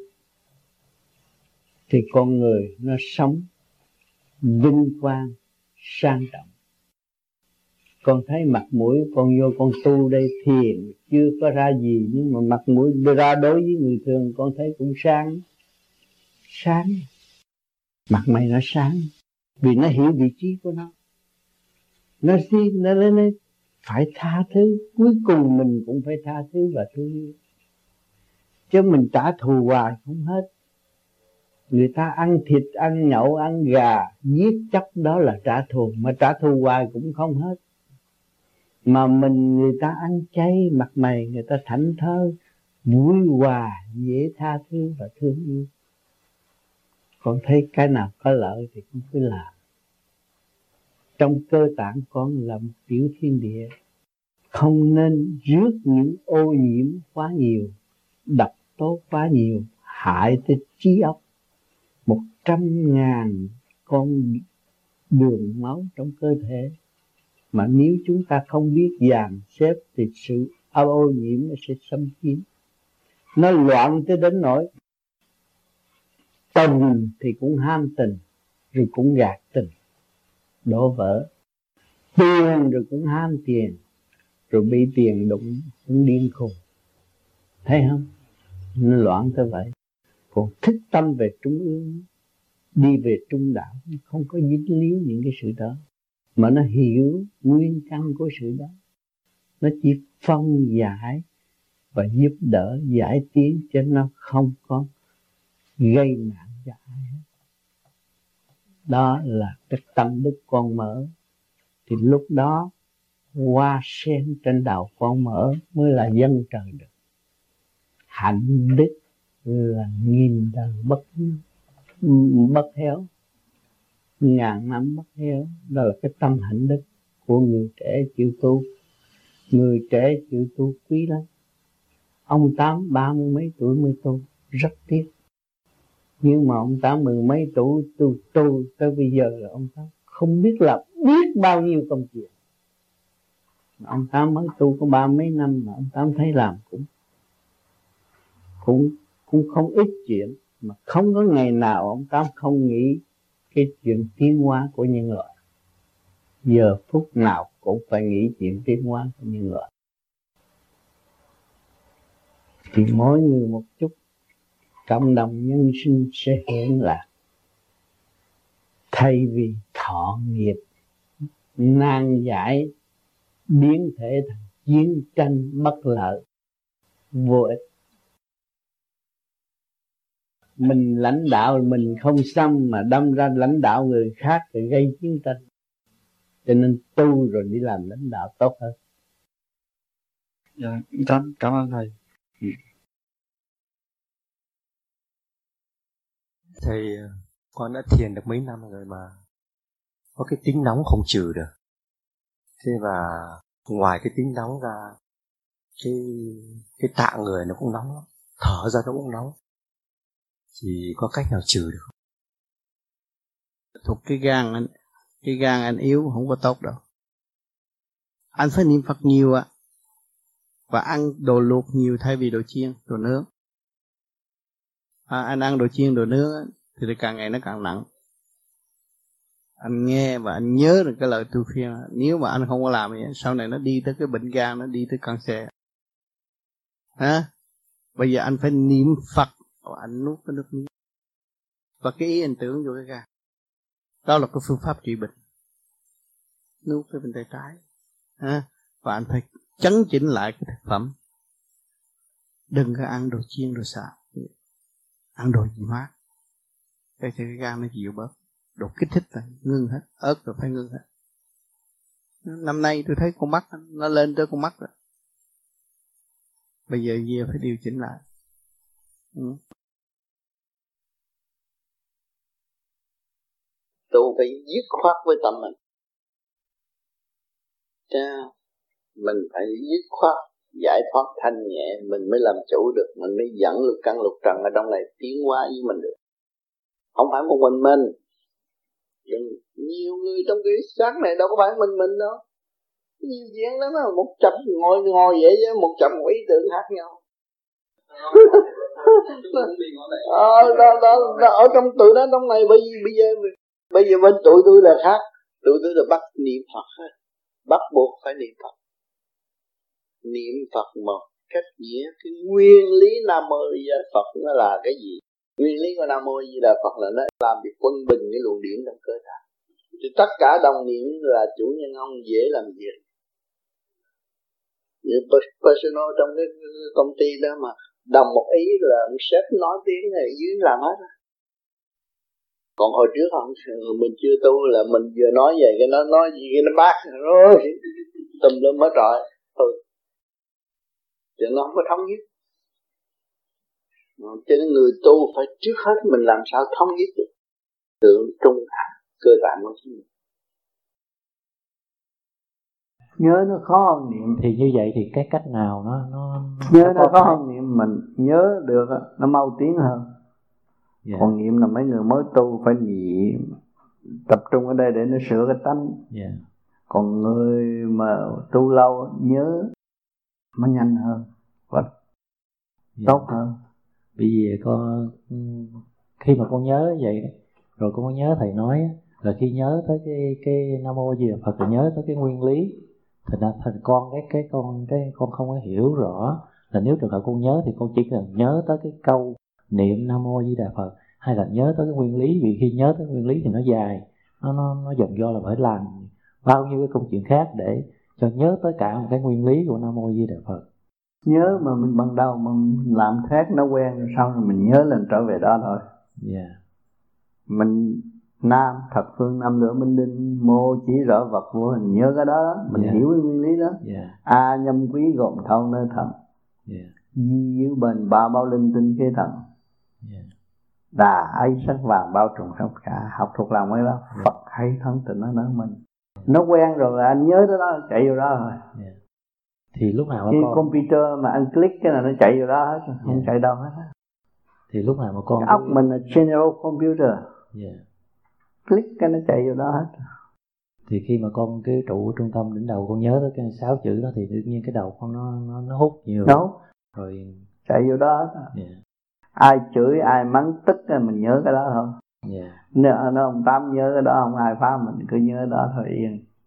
thì con người nó sống vinh quang sang trọng. Con thấy mặt mũi con vô con tu đây thiền chưa có ra gì, nhưng mà mặt mũi ra đối với người thường con thấy cũng sáng. Sáng, mặt mày nó sáng, vì nó hiểu vị trí của nó. Nó xin nó lên đây phải tha thứ, cuối cùng mình cũng phải tha thứ và thương yêu. Chứ mình trả thù hoài không hết. Người ta ăn thịt, ăn nhậu, ăn gà, giết chóc đó là trả thù, mà trả thù hoài cũng không hết. Mà mình người ta ăn chay, mặt mày người ta thảnh thơi, vui hòa, dễ tha thứ và thương yêu. Con thấy cái nào có lợi thì con cứ làm. Trong cơ tạng con là một tiểu thiên địa, không nên rước những ô nhiễm quá nhiều, độc tố quá nhiều, hại tới trí óc. Một trăm ngàn con đường máu trong cơ thể, mà nếu chúng ta không biết dàn xếp thì sự ô nhiễm nó sẽ xâm chiếm. Nó loạn tới đến nỗi tình thì cũng ham tình, rồi cũng gạt tình, đổ vỡ. Tiền rồi cũng ham tiền, rồi bị tiền đụng cũng điên khùng. Thấy không? Nó loạn tới vậy. Còn thích tâm về trung ương, đi về trung đạo, không có dính líu những cái sự đó, mà nó hiểu nguyên căn của sự đó. Nó chỉ phân giải và giúp đỡ giải tiến, cho nó không có gây nạn cho ai hết. Đó là cái tâm đức con mở. Thì lúc đó hoa sen trên đầu con mở mới là dân trời được. Hạnh đức là nghìn đời bất bất héo, ngàn năm bất héo. Đó là cái tâm hạnh đức của người trẻ chịu tu. Người trẻ chịu tu quý lắm. Ông Tám ba mươi mấy tuổi mới tu, rất tiếc. Nhưng mà ông Tám mười mấy tuổi tu tu tới bây giờ là ông Tám không biết là biết bao nhiêu công chuyện. Ông Tám mới tu có ba mấy năm mà ông Tám thấy làm cũng cũng cũng không ít chuyện, mà không có ngày nào ông Tám không nghĩ cái chuyện tiến hóa của nhân loại. giờ phút nào cũng phải nghĩ chuyện tiến hóa của nhân loại. Thì mỗi người một chút, cộng đồng nhân sinh sẽ hưởng lạc. Thay vì thọ nghiệp nan giải, biến thể thành chiến tranh bất lợi vô ích. Mình lãnh đạo mình không xong mà đâm ra lãnh đạo người khác thì gây chiến tranh. Cho nên tu rồi đi làm lãnh đạo tốt hơn. Dạ, cảm, cảm ơn thầy. Ừ. Thầy, con đã thiền được mấy năm rồi mà có cái tính nóng không trừ được. Thế và ngoài cái tính nóng ra, cái cái tạng người nó cũng nóng lắm, thở ra nó cũng nóng. Thì có cách nào trừ được không? Thuộc cái gan anh, cái gan anh yếu không có tốt đâu. Anh phải niệm Phật nhiều á, và ăn đồ luộc nhiều thay vì đồ chiên, đồ nướng. À, anh ăn đồ chiên, đồ nướng á, thì càng ngày nó càng nặng. Anh nghe và anh nhớ được cái lời tôi khuyên. Nếu mà anh không có làm vậy, sau này nó đi tới cái bệnh gan, nó đi tới cancer. Hả? Bây giờ anh phải niệm Phật và anh nuốt cái nước miếng. Và cái ý anh tưởng vô cái gan. Đó là cái phương pháp trị bệnh. Nuốt cái bên tay trái. Hả? Và anh phải chấn chỉnh lại cái thực phẩm. Đừng có ăn đồ chiên, đồ xào. Ăn đồ gì mát. Để cho cái gan nó chịu bớt. Đồ kích thích là ngưng hết. Ớt rồi phải ngưng hết. Năm nay tôi thấy con mắt nó lên tới con mắt rồi. Bây giờ về phải điều chỉnh lại. Ừ. Tu phải dứt khoát với tâm mình. Cha, mình phải dứt khoát, giải thoát thanh nhẹ, mình mới làm chủ được, mình mới dẫn lục căn lục trần ở trong này tiến hóa với mình được. Không phải một mình mình. Đừng, nhiều người trong cái xác này đâu có phải mình mình đâu. Nhiều chuyện lắm á, một chập ngồi ngồi vậy chứ một chập một ý tưởng khác nhau. Ờ, đó, đó, đó, ở trong tụi đó trong này bây, bây giờ bây giờ bên tụi tôi là khác, tụi tôi là bắt niệm Phật hết, bắt buộc phải niệm Phật. Niệm Phật một cách nghĩa cái nguyên lý Nam Mô Di Đà Phật nó là cái gì? Nguyên lý của Nam Mô Di Đà Phật là nó làm việc quân bình cái luồng điển trong cơ thể. Thì tất cả đồng niệm là chủ nhân ông dễ làm việc. Như personal trong cái công ty đó mà đồng một ý là ông sếp nói tiếng này dưới làm hết. Còn hồi trước không, mình chưa tu là mình vừa nói vậy cái nó nói gì cái nó bác rồi tùm lum hết trọi. Ừ. Chứ nó không có thống nhất. Cho nên người tu phải trước hết mình làm sao thống nhất được tượng trung hạ cơ bản của chính mình. Nhớ nó khó hơn niệm. Thì như vậy thì cái cách nào nó nó nhớ nó, nó khó hơn niệm, mình nhớ được nó mau tiến hơn. Yeah. Còn niệm là mấy người mới tu phải niệm tập trung ở đây để nó sửa cái tánh. Yeah. Còn người mà tu lâu nhớ nó nhanh hơn và yeah. tốt hơn. Bởi vì con khi mà con nhớ vậy rồi con có nhớ thầy nói là khi nhớ tới cái cái Nam Mô Di Đà Phật thì nhớ tới cái nguyên lý. Thành ra thành con cái cái con cái con không có hiểu rõ là nếu trường hợp con nhớ thì con chỉ cần nhớ tới cái câu niệm Nam Mô Di Đà Phật hay là nhớ tới cái nguyên lý. Vì khi nhớ tới nguyên lý thì nó dài, nó nó nó dần do là phải làm bao nhiêu cái công chuyện khác để cho nhớ tới cả một cái nguyên lý của Nam Mô Di Đà Phật. Nhớ mà mình ban đầu mình làm khác nó quen rồi sau rồi mình nhớ lần trở về đó thôi. Yeah. Mình Nam thập phương năm lửa minh đinh mô chỉ rõ vật vô hình, nhớ cái đó, đó. Mình yeah. hiểu cái nguyên lý đó. Yeah. A nhâm quý gồm thâu nơi thầm. Yeah. Di giữ bền ba bao linh tinh kế thần. Yeah. Đà ấy sắc vàng bao trùm khắp cả. Học thuộc lòng ấy đó. Yeah. Phật hay thân tình nó nở mình. Yeah. Nó quen rồi là anh nhớ tới đó chạy vô đó rồi. Yeah. Thì lúc nào cái con computer mà anh click cái là nó chạy vô đó hết, không yeah. chạy đâu hết. Thì lúc nào mà con cái óc mình là general computer. Yeah. Click cái nó chạy vô đó hết. Thì khi mà con cái trụ trung tâm đỉnh đầu con nhớ tới cái sáu chữ đó thì tự nhiên cái đầu con nó nó nó hút nhiều. Đúng. Rồi chạy vô đó hết. Yeah. Ai chửi ai mắng tức là mình nhớ cái đó thôi. Yeah. Nếu nó ông Tám nhớ cái đó không ai phá mình cứ nhớ đó thôi yên.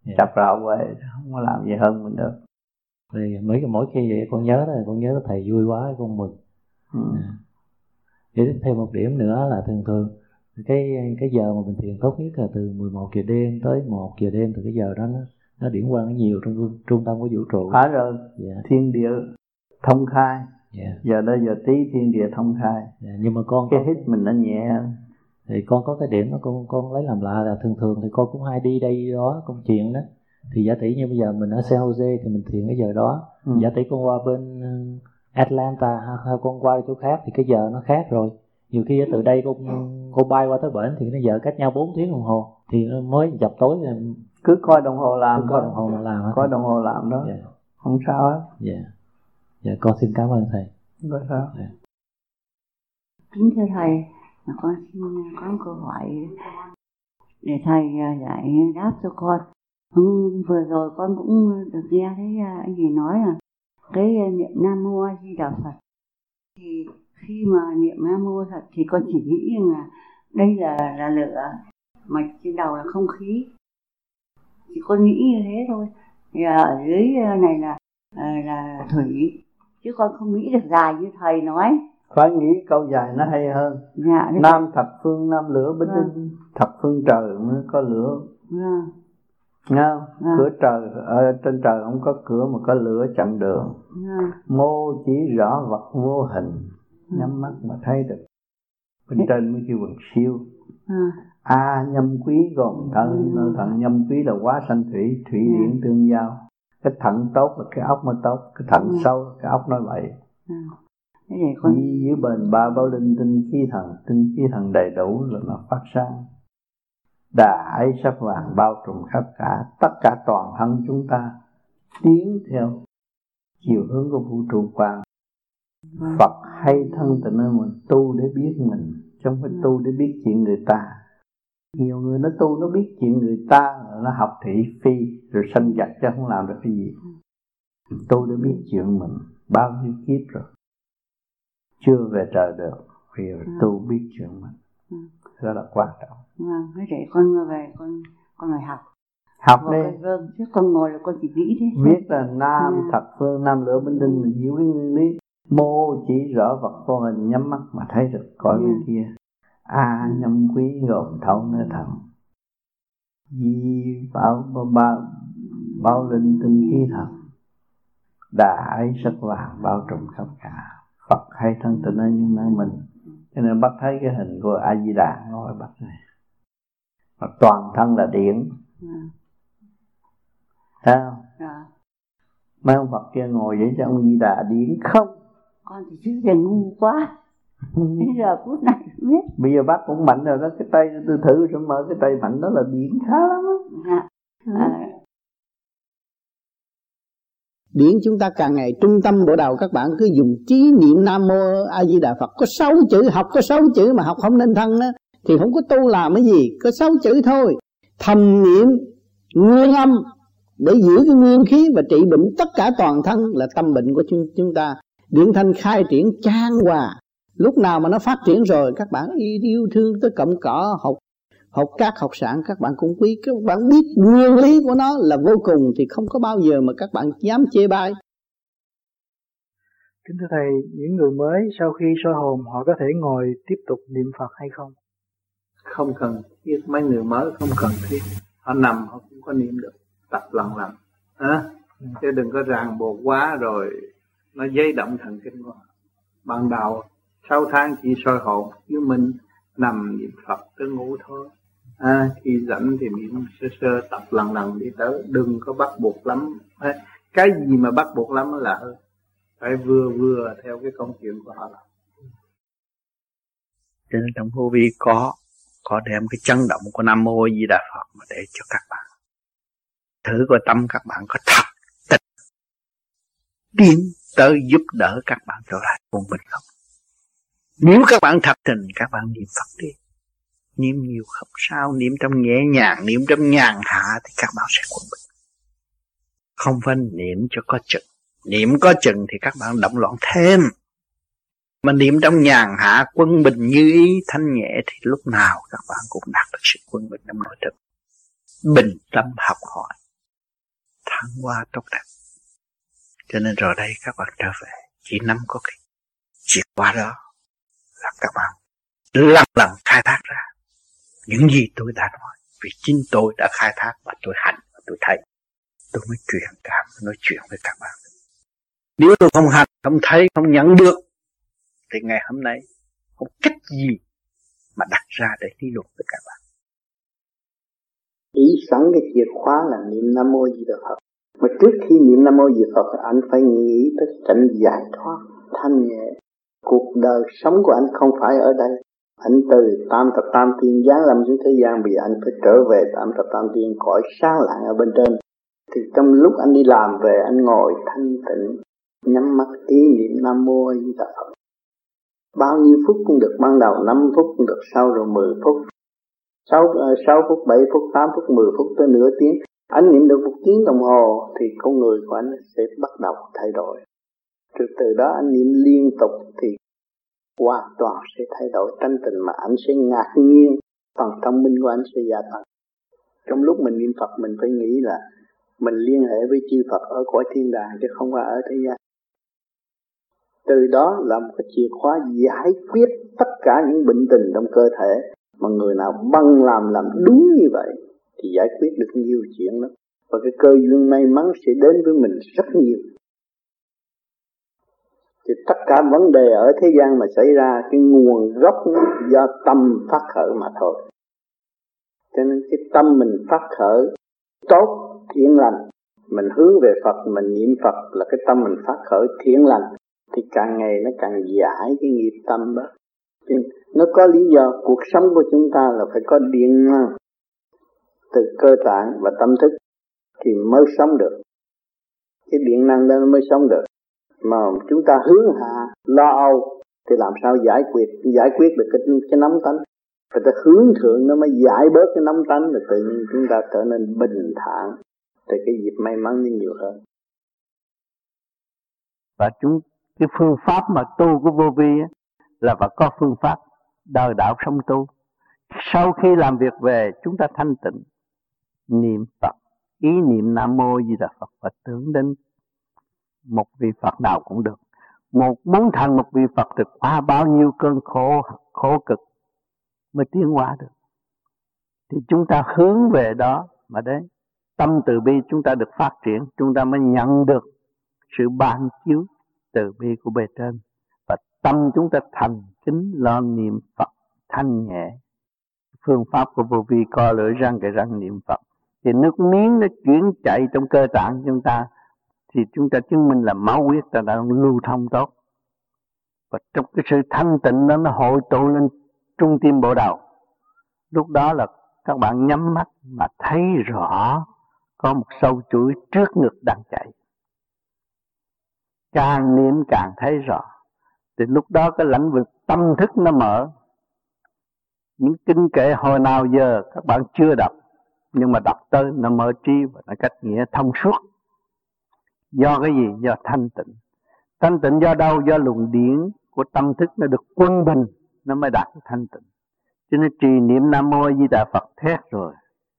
yeah. Chập rạo về không có làm gì hơn mình được. Thì mỗi mỗi khi vậy con nhớ là con nhớ thầy vui quá con mừng. Ừ. À. Để thêm một điểm nữa là thường thường cái cái giờ mà mình thiền tốt nhất là từ mười một giờ đêm tới một giờ đêm, từ cái giờ đó nó nó điển quang nó nhiều trong trung tâm của vũ trụ. Phải rồi. Yeah. Thiên địa thông khai. Yeah. Giờ đây giờ tí thiên địa thông khai. Yeah. Nhưng mà con cái hít mình nó nhẹ. Thì con có cái điểm đó con con lấy làm lạ là thường thường thì con cũng hay đi đây đó công chuyện đó. Thì giả tỷ như bây giờ mình ở San Jose thì mình thiền cái giờ đó. Ừ. Giả tỷ con qua bên Atlanta hay con qua chỗ khác thì cái giờ nó khác rồi. Nhiều khi từ đây con con bay qua tới bển thì nó giờ cách nhau bốn tiếng đồng hồ thì nó mới dập tối. Cứ coi đồng hồ làm, cứ coi đồng hồ mà làm coi đồng hồ làm đó. Yeah. Không sao hết. Dạ. Yeah. Dạ con xin cảm ơn thầy. Không sao. Yeah. Kính thưa thầy, con xin có một câu hỏi để thầy giải đáp cho con. Hôm vừa rồi con cũng được nghe thấy anh gì nói là cái niệm Nam Mô A Di Đà Phật, thì khi mà niệm Nam Mô Phật thì con chỉ nghĩ là đây là là lửa, mà trên đầu là không khí, chỉ con nghĩ như thế thôi. Thì ở dưới này là là thủy, chứ con không nghĩ được dài như thầy nói. Phải nghĩ câu dài nó hay hơn. Dạ, Nam thập phương nam lửa bính vâng. Thập phương trời mới có lửa. Vâng. Nghe không? Vâng. Cửa trời ở trên trời không có cửa mà có lửa chặn đường. Vâng. Mô chỉ rõ vật vô hình. Vâng. Nhắm mắt mà thấy được. Bên Thế... trên mới kêu bằng siêu. Vâng. A à, nhâm quý gồm thận, vâng. Thận nhâm quý là hóa sanh thủy, thủy vâng. Điển tương giao. Cái thận tốt là cái óc mới tốt, cái thận vâng. sâu cái óc nói vậy. Vâng. Con... Di dưới bền ba báo linh tinh khí thần, tinh khí thần đầy đủ là nó phát sáng. Đà ấy sắc vàng bao trùm khắp cả, tất cả toàn thân chúng ta tiến theo chiều hướng của vũ trụ quang. Vâng. Phật hay thân tình ơi, mình tu để biết mình, chứ không phải vâng. tu để biết chuyện người ta. Nhiều người nó tu nó biết chuyện người ta, nó học thị phi rồi sanh giặc chứ không làm được cái gì. Mình tu để biết chuyện mình, bao nhiêu kiếp rồi chưa về trời được, vì ừ. tu biết chuyện mình. Ừ. Đó là quan trọng. Vâng, thế để con về con con phải học. Học đi. Vâng, chứ con ngồi là con chỉ nghĩ thế. Biết là nam ừ. thập phương, nam lửa bính đinh, mình hiểu cái nguyên lý. Mô chỉ rõ vật vô hình, nhắm mắt mà thấy được cõi ừ. bên kia. A à, nhâm quý gồm thấu nơi thần. Di bảo bao bao bao linh tinh khí thần. Đà ấy sắc vàng bao trùm khắp cả. Phật hay thân tình ở những nơi mình, cho nên bắt thấy cái hình của A Di Đà ngồi bắt này, mà toàn thân là điển, thấy không? À. Mấy ông Phật kia ngồi vậy cho ông Di Đà điển không? Con thì chứ giờ ngu quá, bây giờ phút này biết. Bây giờ bác cũng mạnh rồi đó, cái tay tôi thử rồi mở cái tay mạnh đó là điển khá lắm đó. À. À. Điển chúng ta càng ngày trung tâm bộ đầu các bạn cứ dùng trí niệm Nam Mô A Di Đà Phật. Có sáu chữ, học có sáu chữ mà học không nên thân đó thì không có tu làm cái gì. Có sáu chữ thôi. Thầm niệm nguyên âm để giữ cái nguyên khí và trị bệnh tất cả toàn thân là tâm bệnh của chúng ta. Điển thanh khai triển chan hòa. Lúc nào mà nó phát triển rồi các bạn yêu thương tới cọng cỏ, học học các học sản các bạn cũng quý, các bạn biết nguyên lý của nó là vô cùng thì không có bao giờ mà các bạn dám chê bai. Kính thưa thầy, những người mới sau khi soi hồn họ có thể ngồi tiếp tục niệm Phật hay không? Không cần thiết, mấy người mới không cần thiết, họ nằm họ cũng có niệm được, tập lần lần, à, ừ. chứ đừng có ràng buộc quá rồi nó dây động thần kinh của họ. Ban đầu sáu tháng chỉ soi hồn, chứ mình nằm niệm Phật tới ngủ thôi. À, khi rảnh thì niệm sơ sơ tập lần lần đi tới, đừng có bắt buộc lắm. À, cái gì mà bắt buộc lắm là hơn, phải vừa vừa theo cái công chuyện của họ làm. Cho nên trong vô vi có có đem cái chấn động của Nam Mô Di Đà Phật mà để cho các bạn thử coi tâm các bạn có thật tịch tiến tới giúp đỡ các bạn trở lại quân bình không. Nếu các bạn thật tình các bạn niệm Phật đi, niệm nhiều không sao, niệm trong nhẹ nhàng, niệm trong nhàn hạ thì các bạn sẽ quân bình. Không phải niệm cho có chừng, niệm có chừng thì các bạn động loạn thêm. Mà niệm trong nhàn hạ quân bình như ý thanh nhẹ thì lúc nào các bạn cũng đạt được sự quân bình trong nội thức. Bình tâm học hỏi, thăng hoa tốt đẹp. Cho nên rồi đây các bạn trở về chỉ nắm có cái chìa khóa đó là các bạn lần lần khai thác ra những gì tôi đã nói, vì chính tôi đã khai thác và tôi hành và tôi thấy, tôi mới truyền cảm nói chuyện với các bạn. Nếu tôi không hành, không thấy, không nhận được thì ngày hôm nay không cách gì mà đặt ra để lý luận với các bạn. Ý sẵn cái chìa khóa là niệm Nam Mô Di Đà Phật. Mà trước khi niệm Nam Mô Di Đà Phật, anh phải nghĩ tới cảnh giải thoát thanh nhẹ. Cuộc đời sống của anh không phải ở đây. Anh từ tam thập tam thiên giáng lâm xuống thế gian vì anh phải trở về tam thập tam thiên cõi sáng lạng ở bên trên. Thì trong lúc anh đi làm về, anh ngồi thanh tịnh, nhắm mắt ý niệm Nam Mô Di Đà Phật. Bao nhiêu phút cũng được, ban đầu năm phút cũng được, sau rồi mười phút, sáu phút, bảy phút, tám phút, mười phút tới nửa tiếng. Anh niệm được một tiếng đồng hồ thì con người của anh sẽ bắt đầu thay đổi. Từ từ đó anh niệm liên tục thì hoàn toàn sẽ thay đổi thanh tịnh, mà anh sẽ ngạc nhiên phần thông minh của anh sẽ gia tăng. Trong lúc mình niệm Phật mình phải nghĩ là mình liên hệ với chư Phật ở cõi thiên đàng chứ không phải ở thế gian. Từ đó là một cái chìa khóa giải quyết tất cả những bệnh tình trong cơ thể, mà người nào bằng làm làm đúng như vậy thì giải quyết được nhiều chuyện lắm, và cái cơ duyên may mắn sẽ đến với mình rất nhiều. Thì tất cả vấn đề ở thế gian mà xảy ra, cái nguồn gốc do tâm phát khởi mà thôi. Cho nên cái tâm mình phát khởi tốt, thiện lành, mình hướng về Phật, mình niệm Phật là cái tâm mình phát khởi thiện lành, thì càng ngày nó càng giải cái nghiệp tâm đó. Nó có lý do, cuộc sống của chúng ta là phải có điện năng từ cơ tạng và tâm thức thì mới sống được. Cái điện năng đó nó mới sống được. Mà chúng ta hướng hạ, lo âu thì làm sao giải quyết giải quyết được cái, cái nóng tánh. Phải ta hướng thượng nó mới giải bớt cái nóng tánh, rồi tự nhiên chúng ta trở nên bình thản, thì cái dịp may mắn nó nhiều hơn. Và chúng cái phương pháp mà tu của vô vi á, là phải có phương pháp đời đạo sống tu. Sau khi làm việc về, chúng ta thanh tịnh, niệm Phật, ý niệm Nam Mô Di Đà Phật và tưởng đến một vị Phật nào cũng được. Một muốn thành một vị Phật thì qua bao nhiêu cơn khổ khổ cực mới tiến hóa được. Thì chúng ta hướng về đó mà đến tâm từ bi chúng ta được phát triển, chúng ta mới nhận được sự ban chiếu từ bi của bề trên, và tâm chúng ta thành kính lo niệm Phật thanh nhẹ. Phương pháp của vô vi co lưỡi răng cái răng niệm Phật, thì nước miếng nó chuyển chạy trong cơ tạng chúng ta, thì chúng ta chứng minh là máu huyết ta đã lưu thông tốt. Và trong cái sự thanh tịnh đó, nó hội tụ lên trung tim bộ đầu. Lúc đó là các bạn nhắm mắt mà thấy rõ có một sâu chuỗi trước ngực đang chạy. Càng niệm càng thấy rõ. Thì lúc đó cái lãnh vực tâm thức nó mở. Những kinh kệ hồi nào giờ các bạn chưa đọc, nhưng mà đọc tới nó mở trí và nó cách nghĩa thông suốt. Do cái gì? Do thanh tịnh. Thanh tịnh do đâu? Do luồng điển của tâm thức nó được quân bình, nó mới đạt được thanh tịnh. Cho nên trì niệm Nam Mô Di Đà Phật thét rồi.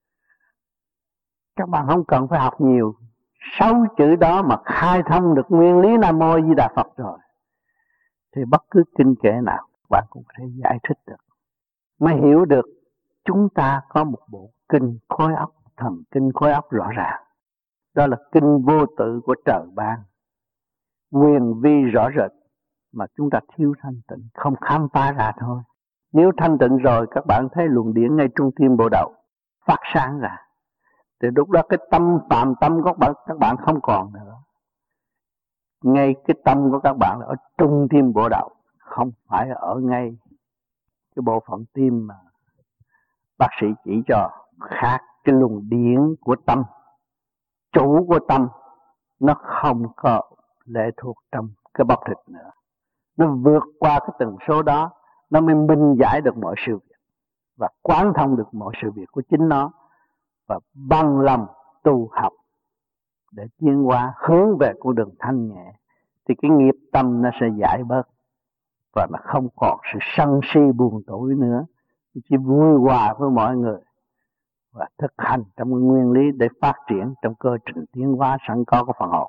Các bạn không cần phải học nhiều. Sáu chữ đó mà khai thông được nguyên lý Nam Mô Di Đà Phật rồi, thì bất cứ kinh kệ nào bạn cũng có thể giải thích được. Mới hiểu được chúng ta có một bộ kinh khối óc, thần kinh khối óc rõ ràng. Đó là kinh vô tự của trời ban, quyền vi rõ rệt, mà chúng ta thiếu thanh tịnh, không khám phá ra thôi. Nếu thanh tịnh rồi, các bạn thấy luồng điển ngay trung tim bộ đầu phát sáng ra, thì lúc đó cái tâm phạm tâm của các bạn, các bạn không còn nữa. Ngay cái tâm của các bạn là ở trung tim bộ đầu, không phải ở ngay cái bộ phận tim mà bác sĩ chỉ cho. Khác, cái luồng điển của tâm, chủ của tâm, nó không có lệ thuộc trong cái bắp thịt nữa. Nó vượt qua cái tần số đó, nó mới minh giải được mọi sự việc và quán thông được mọi sự việc của chính nó, và bằng lòng tu học để tiến hóa hướng về con đường thanh nhẹ. Thì cái nghiệp tâm nó sẽ giải bớt, và nó không còn sự sân si buồn tủi nữa, chỉ vui hòa với mọi người, và thực hành trong nguyên lý để phát triển trong cơ trình tiến hóa sẵn có của phần hồn.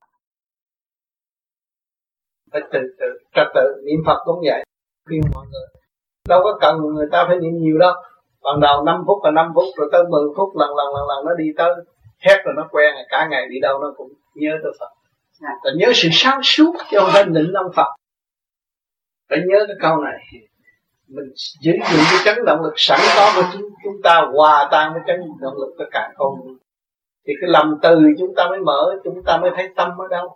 Phải từ từ trật tự. Niệm Phật cũng vậy, khuyên mọi người đâu có cần người ta phải niệm nhiều đâu. Ban đầu năm phút là năm phút, rồi tới mười phút lần lần lần lần nó đi tới hét rồi nó quen, cả ngày đi đâu nó cũng nhớ tới Phật. Và nhớ sự sáng suốt chứ không phải định ông Phật. Phải nhớ cái câu này, mình giữ gìn cái chấn động lực sẵn có của chúng, chúng ta hòa tan với chấn động lực của cả con. Thì cái lầm từ chúng ta mới mở, chúng ta mới thấy tâm ở đâu.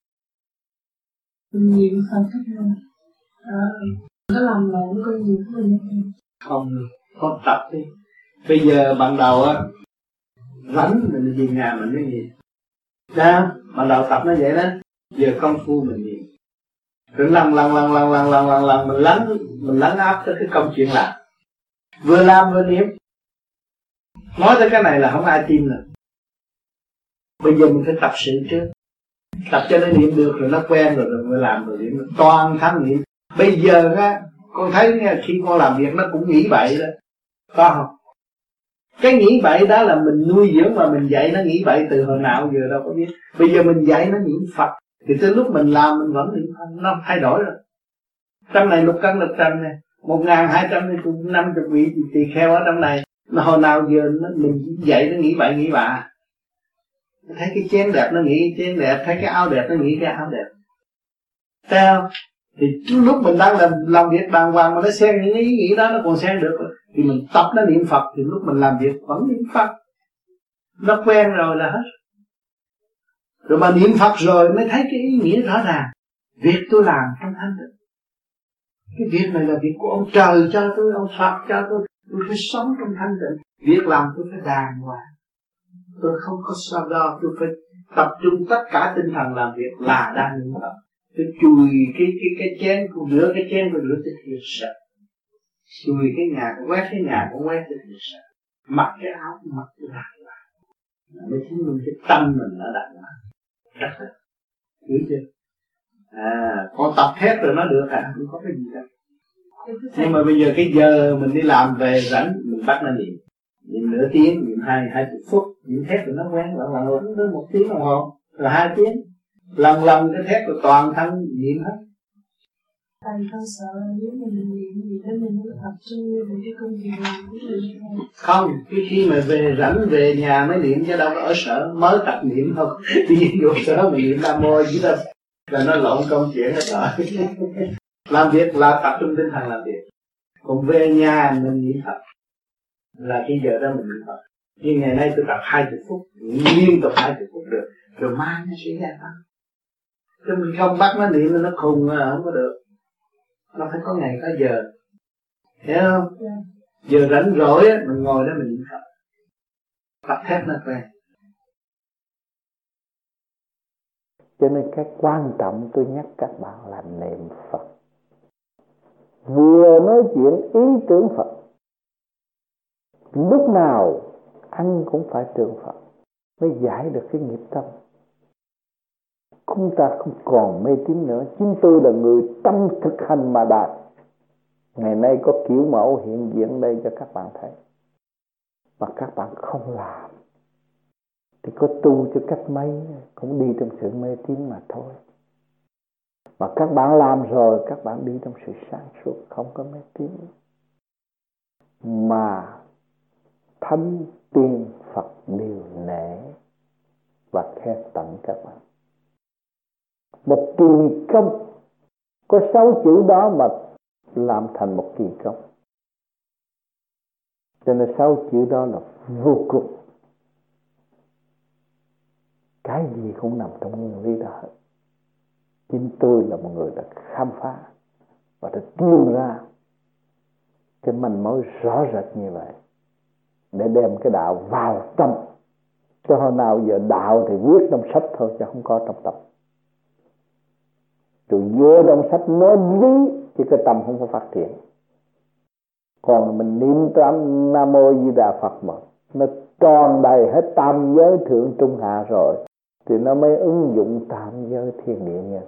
Niệm Phật à, có làm lộn có nhiều hơn không? Có tập đi. Bây giờ ban đầu á rảnh mình về nhà mình mới niệm. Đó, ban đầu tập nó vậy đó. Giờ công phu mình niệm. Rồi lần lần lần lần lần lần lần lần mình lắng mình lắng áp tới cái công chuyện làm. Vừa làm vừa niệm. Nói tới cái này là không ai tin nữa. Bây giờ mình phải tập sự trước. Tập cho nó niệm được rồi nó quen rồi rồi mới làm rồi niệm toàn thân niệm. Bây giờ á con thấy nha, khi con làm việc nó cũng nghĩ bậy đó, có không? Cái nghĩ bậy đó là mình nuôi dưỡng mà mình dạy nó nghĩ bậy từ hồi nào giờ đâu có biết. Bây giờ mình dạy nó niệm Phật thì tới lúc mình làm mình vẫn niệm Phật, nó thay đổi rồi. Trong này lục căn lục trần này, một ngàn hai trăm năm chục vị tỳ kheo ở trong này, mà hồi nào giờ nó, mình dạy nó nghĩ bậy nghĩ bạ. Thấy cái chén đẹp nó nghĩ chén đẹp, thấy cái áo đẹp nó nghĩ cái áo đẹp. Sao? Thì lúc mình đang làm làm việc đàng hoàng mà nó xen những ý nghĩ đó nó còn xen được, thì mình tập nó niệm Phật thì lúc mình làm việc vẫn niệm Phật. Nó quen rồi là hết. Rồi mà niệm Phật rồi mới thấy cái ý nghĩa rõ ràng. Việc tôi làm trong thanh tịnh, cái việc này là việc của ông trời cho tôi, ông Phật cho tôi, tôi phải sống trong thanh tịnh. Việc làm tôi phải đàng hoàng, tôi không có sao đo, tôi phải tập trung tất cả tinh thần làm việc là đang niệm Phật. Tôi chùi cái cái cái chén, tôi rửa cái chén, tôi rửa cái thiệt sợ. Chùi cái nhà, tôi quét cái nhà, tôi quét cái thiệt sợ. Mặc cái áo, mặc cái đàng hoàng. Mới chứng minh cái tâm mình nó đàng hoàng. Rất là, hiểu chưa? À, con tập hết rồi nó được hả? Không có cái gì đâu. Nhưng mà bây giờ cái giờ mình đi làm về rảnh, mình bắt nó niệm. Niệm nửa tiếng, niệm hai, hai chục phút, niệm hết rồi nó quen, lần lần rồi đến một tiếng đồng hồ, rồi hai tiếng. Lần lần cái thét của toàn thân niệm hết. Tại con sợ nếu mình niệm gì đó mình mới tập trung về cái công việc làm của mình thôi. Không, cái khi mà về rảnh về nhà mới niệm chứ đâu có ở sở, mới tập niệm không. Đi vô sở mình niệm Nam Mô gì đâu, là nó lộn công chuyện hết rồi. Làm việc là tập trung tinh thần làm việc. Còn về nhà mình niệm Phật là cái giờ đó mình niệm Phật. Nhưng ngày nay tôi tập hai chục phút, liên tục hai chục phút được, rồi mai nó sẽ ra tăng. Chứ mình không bắt nó niệm nó khùng là không có được. Nó phải có ngày có giờ. Hiểu không? Yeah. Giờ rảnh rỗi á, mình ngồi đó mình niệm Phật. Tập hết nó quen. Cho nên cái quan trọng tôi nhắc các bạn là niệm Phật. Vừa nói chuyện ý tưởng Phật. Lúc nào anh cũng phải tưởng Phật mới giải được cái nghiệp tâm. Chúng ta không còn mê tín nữa. Chính tôi là người tâm thực hành mà đạt. Ngày nay có kiểu mẫu hiện diện đây cho các bạn thấy. Mà các bạn không làm thì có tu cho cách mấy cũng đi trong sự mê tín mà thôi. Mà các bạn làm rồi các bạn đi trong sự sáng suốt, không có mê tín. Mà thánh tiên Phật đều nể và khen tặng các bạn. Một kỳ công, có sáu chữ đó mà làm thành một kỳ công. Cho nên sáu chữ đó là vô cùng. Cái gì cũng nằm trong nguyên lý đó hết. Chính tôi là một người đã khám phá và đã tìm ra cái manh mối rõ rệt như vậy để đem cái đạo vào tâm. Chứ hồi nào giờ đạo thì viết trong sách thôi chứ không có trong tâm. Rồi vô trong sách nói lý chứ cái tâm không có phát triển. Còn mình niệm tam Nam Mô Di Đà Phật mà nó tròn đầy hết tam giới thượng trung hạ rồi thì nó mới ứng dụng tam giới thiên địa nhân.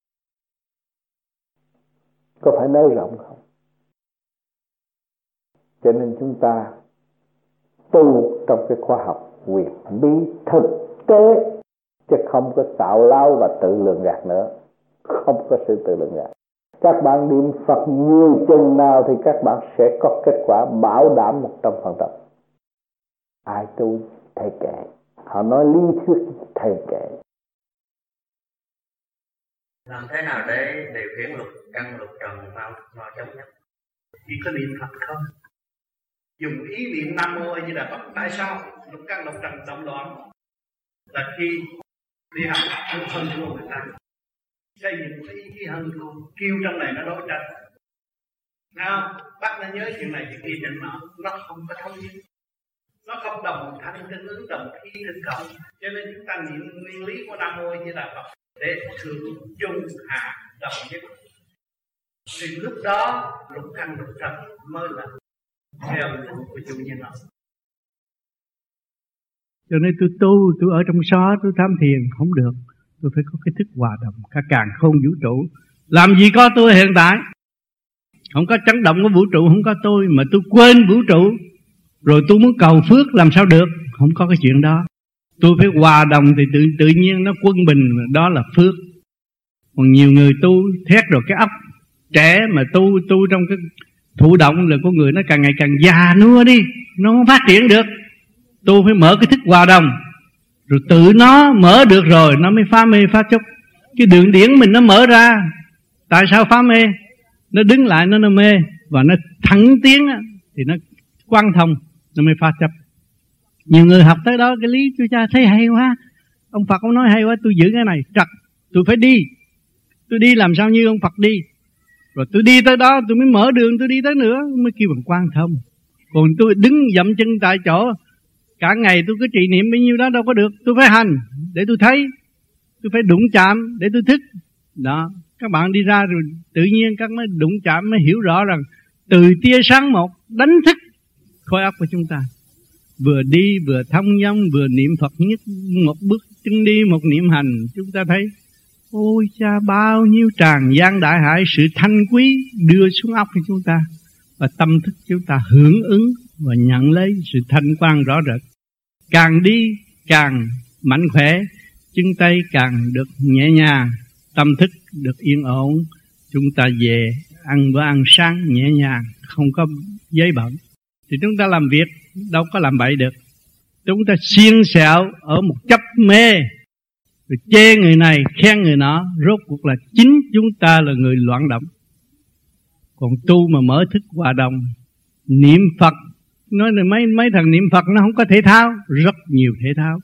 Có phải nói rộng không? Cho nên chúng ta tu trong cái khoa học quyền bí thực tế, chứ không có tạo lao và tự lường gạt nữa. Không có sự tự lường gạt. Các bạn niệm Phật nhiều chừng nào thì các bạn sẽ có kết quả bảo đảm một trăm phần trăm. Ai tu thầy kệ, họ nói lý thuyết thầy kệ. Làm thế nào để điều khiển lục căn lục trần vào vào trong nhất? Chỉ có niệm Phật không. Dùng ý niệm Nam Mô A Di Đà Phật. Tại sao lục căn lục trần động loạn? Là khi đi học muốn phân thua người ta, xây dựng cái ý chí hơn thua, kêu trong này nó đấu tranh. Nào, bác nó nhớ chuyện này chuyện kia chuyện nọ, nó không có thống nhất, nó không đồng thanh tương ứng, đồng khí tương cộng. Cho nên chúng ta niệm nguyên lý của Nam Mô A Di Đà Phật để thượng trung hạ đồng nhất. Thì lúc đó lục căn lục trần mới là theo thức của chủ nhân đó. Cho nên tôi tu, tôi ở trong xó, tôi tham thiền không được. Tôi phải có cái thức hòa đồng cả càn khôn vũ trụ. Làm gì có tôi hiện tại? Không có chấn động của vũ trụ, không có tôi. Mà tôi quên vũ trụ, rồi tôi muốn cầu phước làm sao được? Không có cái chuyện đó. Tôi phải hòa đồng thì tự, tự nhiên nó quân bình, đó là phước. Còn nhiều người tu thét rồi cái óc trẻ mà tu tu trong cái thụ động là con người nó càng ngày càng già nua đi, nó không phát triển được. Tôi phải mở cái thức hòa đồng, rồi tự nó mở được rồi nó mới phá mê phá chấp. Cái đường điển mình nó mở ra, tại sao phá mê? Nó đứng lại nó nó mê, và nó thẳng tiến thì nó quan thông, nó mới phá chấp. Nhiều người học tới đó cái lý tôi cha thấy hay quá, ông Phật ông nói hay quá, tôi giữ cái này trật, tôi phải đi. Tôi đi làm sao như ông Phật đi, rồi tôi đi tới đó tôi mới mở đường, tôi đi tới nữa mới kêu bằng quan thông. Còn tôi đứng dậm chân tại chỗ cả ngày tôi cứ trì niệm bao nhiêu đó đâu có được. Tôi phải hành để tôi thấy, tôi phải đụng chạm để tôi thức. Đó, các bạn đi ra rồi tự nhiên các mới đụng chạm mới hiểu rõ rằng từ tia sáng một đánh thức khối óc của chúng ta. Vừa đi vừa thông dong, vừa niệm Phật nhất một bước chân đi một niệm hành, chúng ta thấy ôi cha bao nhiêu tràn gian đại hải sự thanh quý đưa xuống óc của chúng ta, và tâm thức chúng ta hưởng ứng và nhận lấy sự thanh quan rõ rệt. Càng đi càng mạnh khỏe, chân tay càng được nhẹ nhàng, tâm thức được yên ổn, chúng ta về ăn bữa ăn sáng nhẹ nhàng, không có giấy bẩn. Thì chúng ta làm việc đâu có làm bậy được. Chúng ta xiên xẹo ở một chấp mê, rồi chê người này khen người nọ, rốt cuộc là chính chúng ta là người loạn động. Còn tu mà mở thức hòa đồng, niệm Phật, nói là mấy mấy thằng niệm Phật nó không có thể thao, rất nhiều thể thao.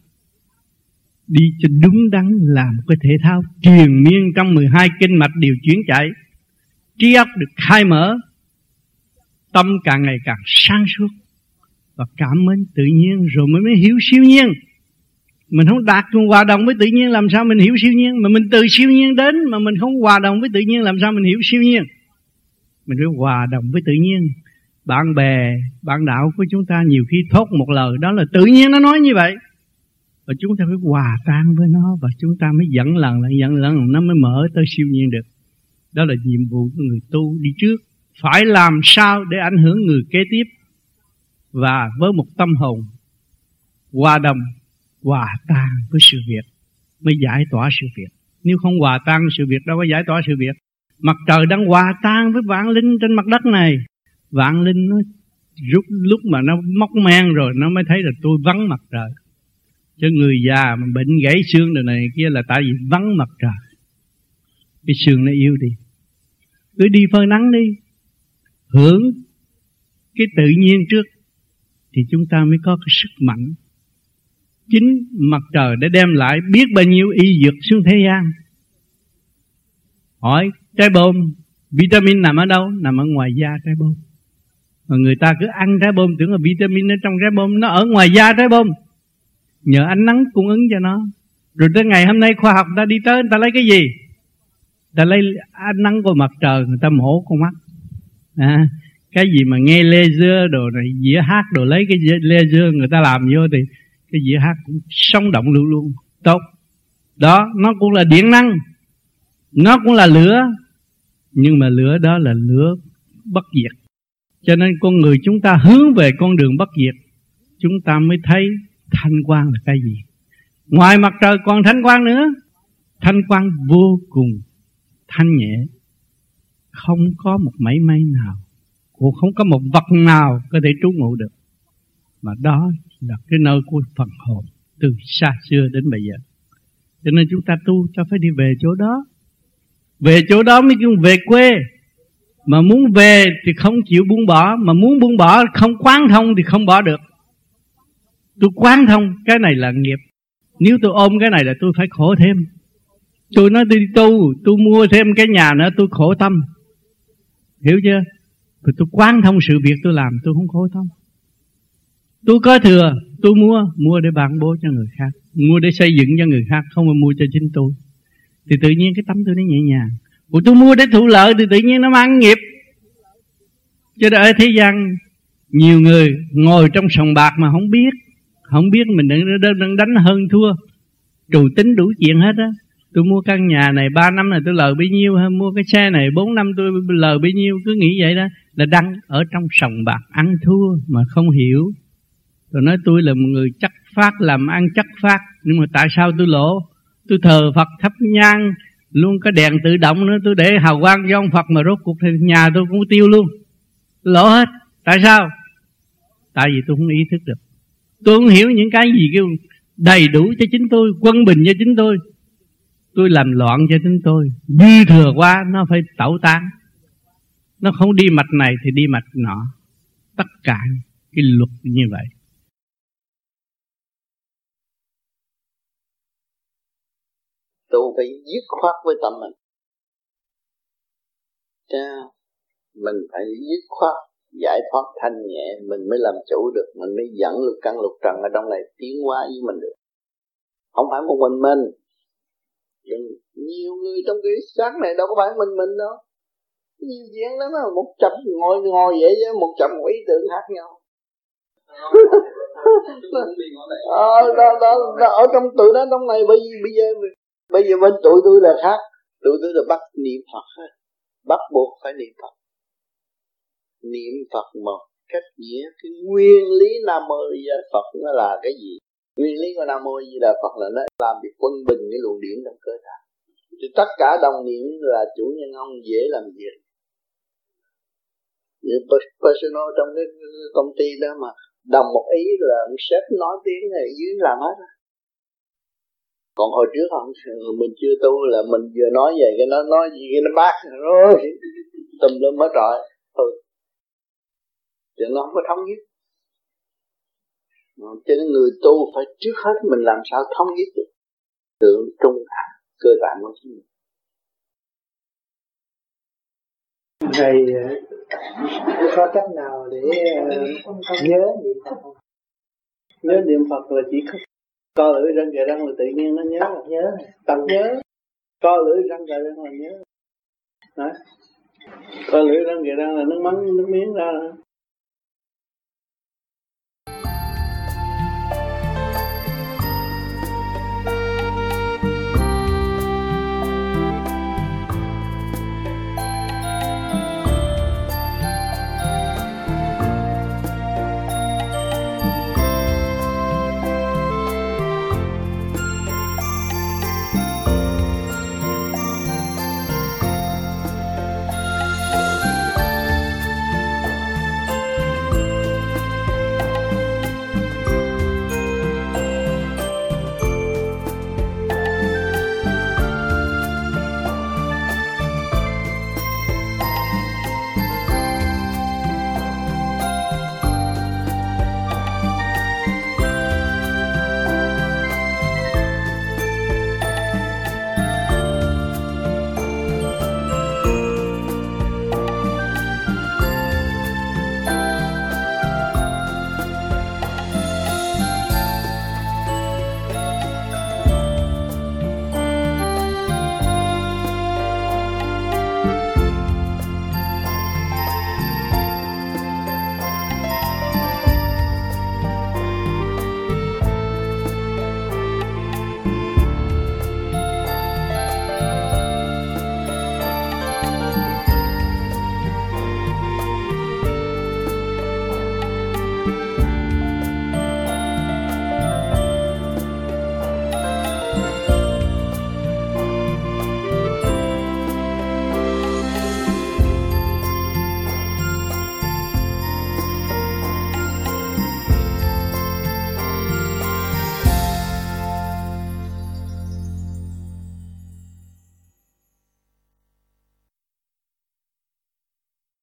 Đi cho đúng đắn làm cái thể thao triền miên trong mười hai kinh mạch đều chuyển chạy, trí óc được khai mở, tâm càng ngày càng sáng suốt và cảm mến tự nhiên, rồi mới mới hiểu siêu nhiên. Mình không đạt hòa đồng với tự nhiên làm sao mình hiểu siêu nhiên? Mà mình từ siêu nhiên đến mà mình không hòa đồng với tự nhiên làm sao mình hiểu siêu nhiên? Mình phải hòa đồng với tự nhiên. Bạn bè, bạn đạo của chúng ta nhiều khi thốt một lời đó là tự nhiên nó nói như vậy, và chúng ta phải hòa tan với nó, và chúng ta mới dẫn lần lại dẫn lần nó mới mở tới siêu nhiên được. Đó là nhiệm vụ của người tu đi trước, phải làm sao để ảnh hưởng người kế tiếp, và với một tâm hồn hòa đồng, hòa tan với sự việc mới giải tỏa sự việc. Nếu không hòa tan sự việc đâu có giải tỏa sự việc. Mặt trời đang hòa tan với vạn linh trên mặt đất này, vạn linh nó rút lúc mà nó móc men rồi nó mới thấy là tôi vắng mặt trời. Cho người già mà bệnh gãy xương rồi này kia là tại vì vắng mặt trời, cái xương nó yếu đi. Cứ đi phơi nắng đi, hưởng cái tự nhiên trước, thì chúng ta mới có cái sức mạnh. Chính mặt trời đã đem lại biết bao nhiêu y dược xuống thế gian. Hỏi trái bom, vitamin nằm ở đâu? Nằm ở ngoài da trái bom. Mà người ta cứ ăn trái bom tưởng là vitamin ở trong trái bom, nó ở ngoài da trái bom, nhờ ánh nắng cung ứng cho nó. Rồi tới ngày hôm nay khoa học ta đi tới, người ta lấy cái gì? Ta lấy ánh nắng của mặt trời, người ta mổ con mắt. À, cái gì mà nghe laser đồ này, dĩa hát đồ, lấy cái laser người ta làm vô thì cái dĩa hát cũng sống động luôn luôn, tốt. Đó, nó cũng là điện năng, nó cũng là lửa, nhưng mà lửa đó là lửa bất diệt. Cho nên con người chúng ta hướng về con đường bất diệt, chúng ta mới thấy thanh quan là cái gì. Ngoài mặt trời còn thanh quan nữa. Thanh quan vô cùng thanh nhẹ, không có một mảy may nào, cũng không có một vật nào có thể trú ngụ được. Mà đó là cái nơi của phần hồn từ xa xưa đến bây giờ. Cho nên chúng ta tu, ta phải đi về chỗ đó. Về chỗ đó mới kêu về quê. Mà muốn về thì không chịu buông bỏ, mà muốn buông bỏ không quán thông thì không bỏ được. Tôi quán thông, cái này là nghiệp. Nếu tôi ôm cái này là tôi phải khổ thêm. Tôi nói đi tu, tôi mua thêm cái nhà nữa, tôi khổ tâm. Hiểu chưa? Rồi tôi quán thông sự việc tôi làm, tôi không khổ tâm. Tôi có thừa, tôi mua, mua để bạn bố cho người khác, mua để xây dựng cho người khác, không mà mua cho chính tôi. Thì tự nhiên cái tâm tôi nó nhẹ nhàng. Còn tôi mua để thụ lợi thì tự nhiên nó mang nghiệp. Cho nên ở thế gian nhiều người ngồi trong sòng bạc mà không biết, không biết mình đang, đang đánh hơn thua, trù tính đủ chuyện hết á. Tôi mua căn nhà này ba năm này tôi lời bấy nhiêu, hay mua cái xe này bốn năm tôi lời bấy nhiêu, cứ nghĩ vậy đó. Là đang ở trong sòng bạc ăn thua mà không hiểu. Rồi nói tôi là một người chất phát, làm ăn chất phát. Nhưng mà tại sao tôi lỗ? Tôi thờ Phật thắp nhang, luôn có đèn tự động nữa, tôi để hào quang cho ông Phật mà rốt cuộc thì nhà tôi cũng tiêu luôn, lỗ hết. Tại sao? Tại vì tôi không ý thức được. Tôi không hiểu những cái gì kêu đầy đủ cho chính tôi, quân bình cho chính tôi. Tôi làm loạn cho chính tôi, dư thừa quá nó phải tẩu tán. Nó không đi mạch này thì đi mạch nọ. Tất cả cái luật như vậy. Tu phải dứt khoát với tâm mình. Cha, mình phải dứt khoát, giải thoát thanh nhẹ, mình mới làm chủ được, mình mới dẫn lục căn lục trần ở trong này tiến hóa với mình được. Không phải một mình mình. Đừng, nhiều người trong cái xác này đâu có phải mình mình đâu. Nhiều chuyện lắm á, một chập ngồi ngồi vậy chứ một chập một ý tưởng khác nhau. Ờ, đó, đó, đó, ở trong tụi đó trong này bây, bây giờ bây giờ bên tụi tôi là khác, tụi tôi là bắt niệm Phật hết, bắt buộc phải niệm Phật. Niệm Phật một cách nghĩa cái nguyên lý Nam Mô Di Đà Phật nó là cái gì? Nguyên lý của Nam Mô Di Đà Phật là nó làm việc quân bình cái luồng điển trong cơ thể. Thì tất cả đồng niệm là chủ nhân ông dễ làm việc. Như personal trong cái công ty đó mà đồng một ý là ông sếp nói tiếng này dưới làm hết. Còn hồi trước không, mình chưa tu là mình vừa nói vậy cái nó nói gì cái nó bác rồi tùm lum hết trọi. Ừ. Chứ nó không có thống nhất. Cho nên người tu phải trước hết mình làm sao thống nhất được tượng trung hạ cơ bản của chính mình. Thầy có cách nào để nhớ niệm Phật không? Nhớ niệm Phật là chỉ có co lưỡi răng kề răng là tự nhiên nó nhớ. Nhớ. Tập nhớ. Co lưỡi răng kề răng là nhớ. Đấy. Co lưỡi răng kề răng là nước mắm nước miếng ra.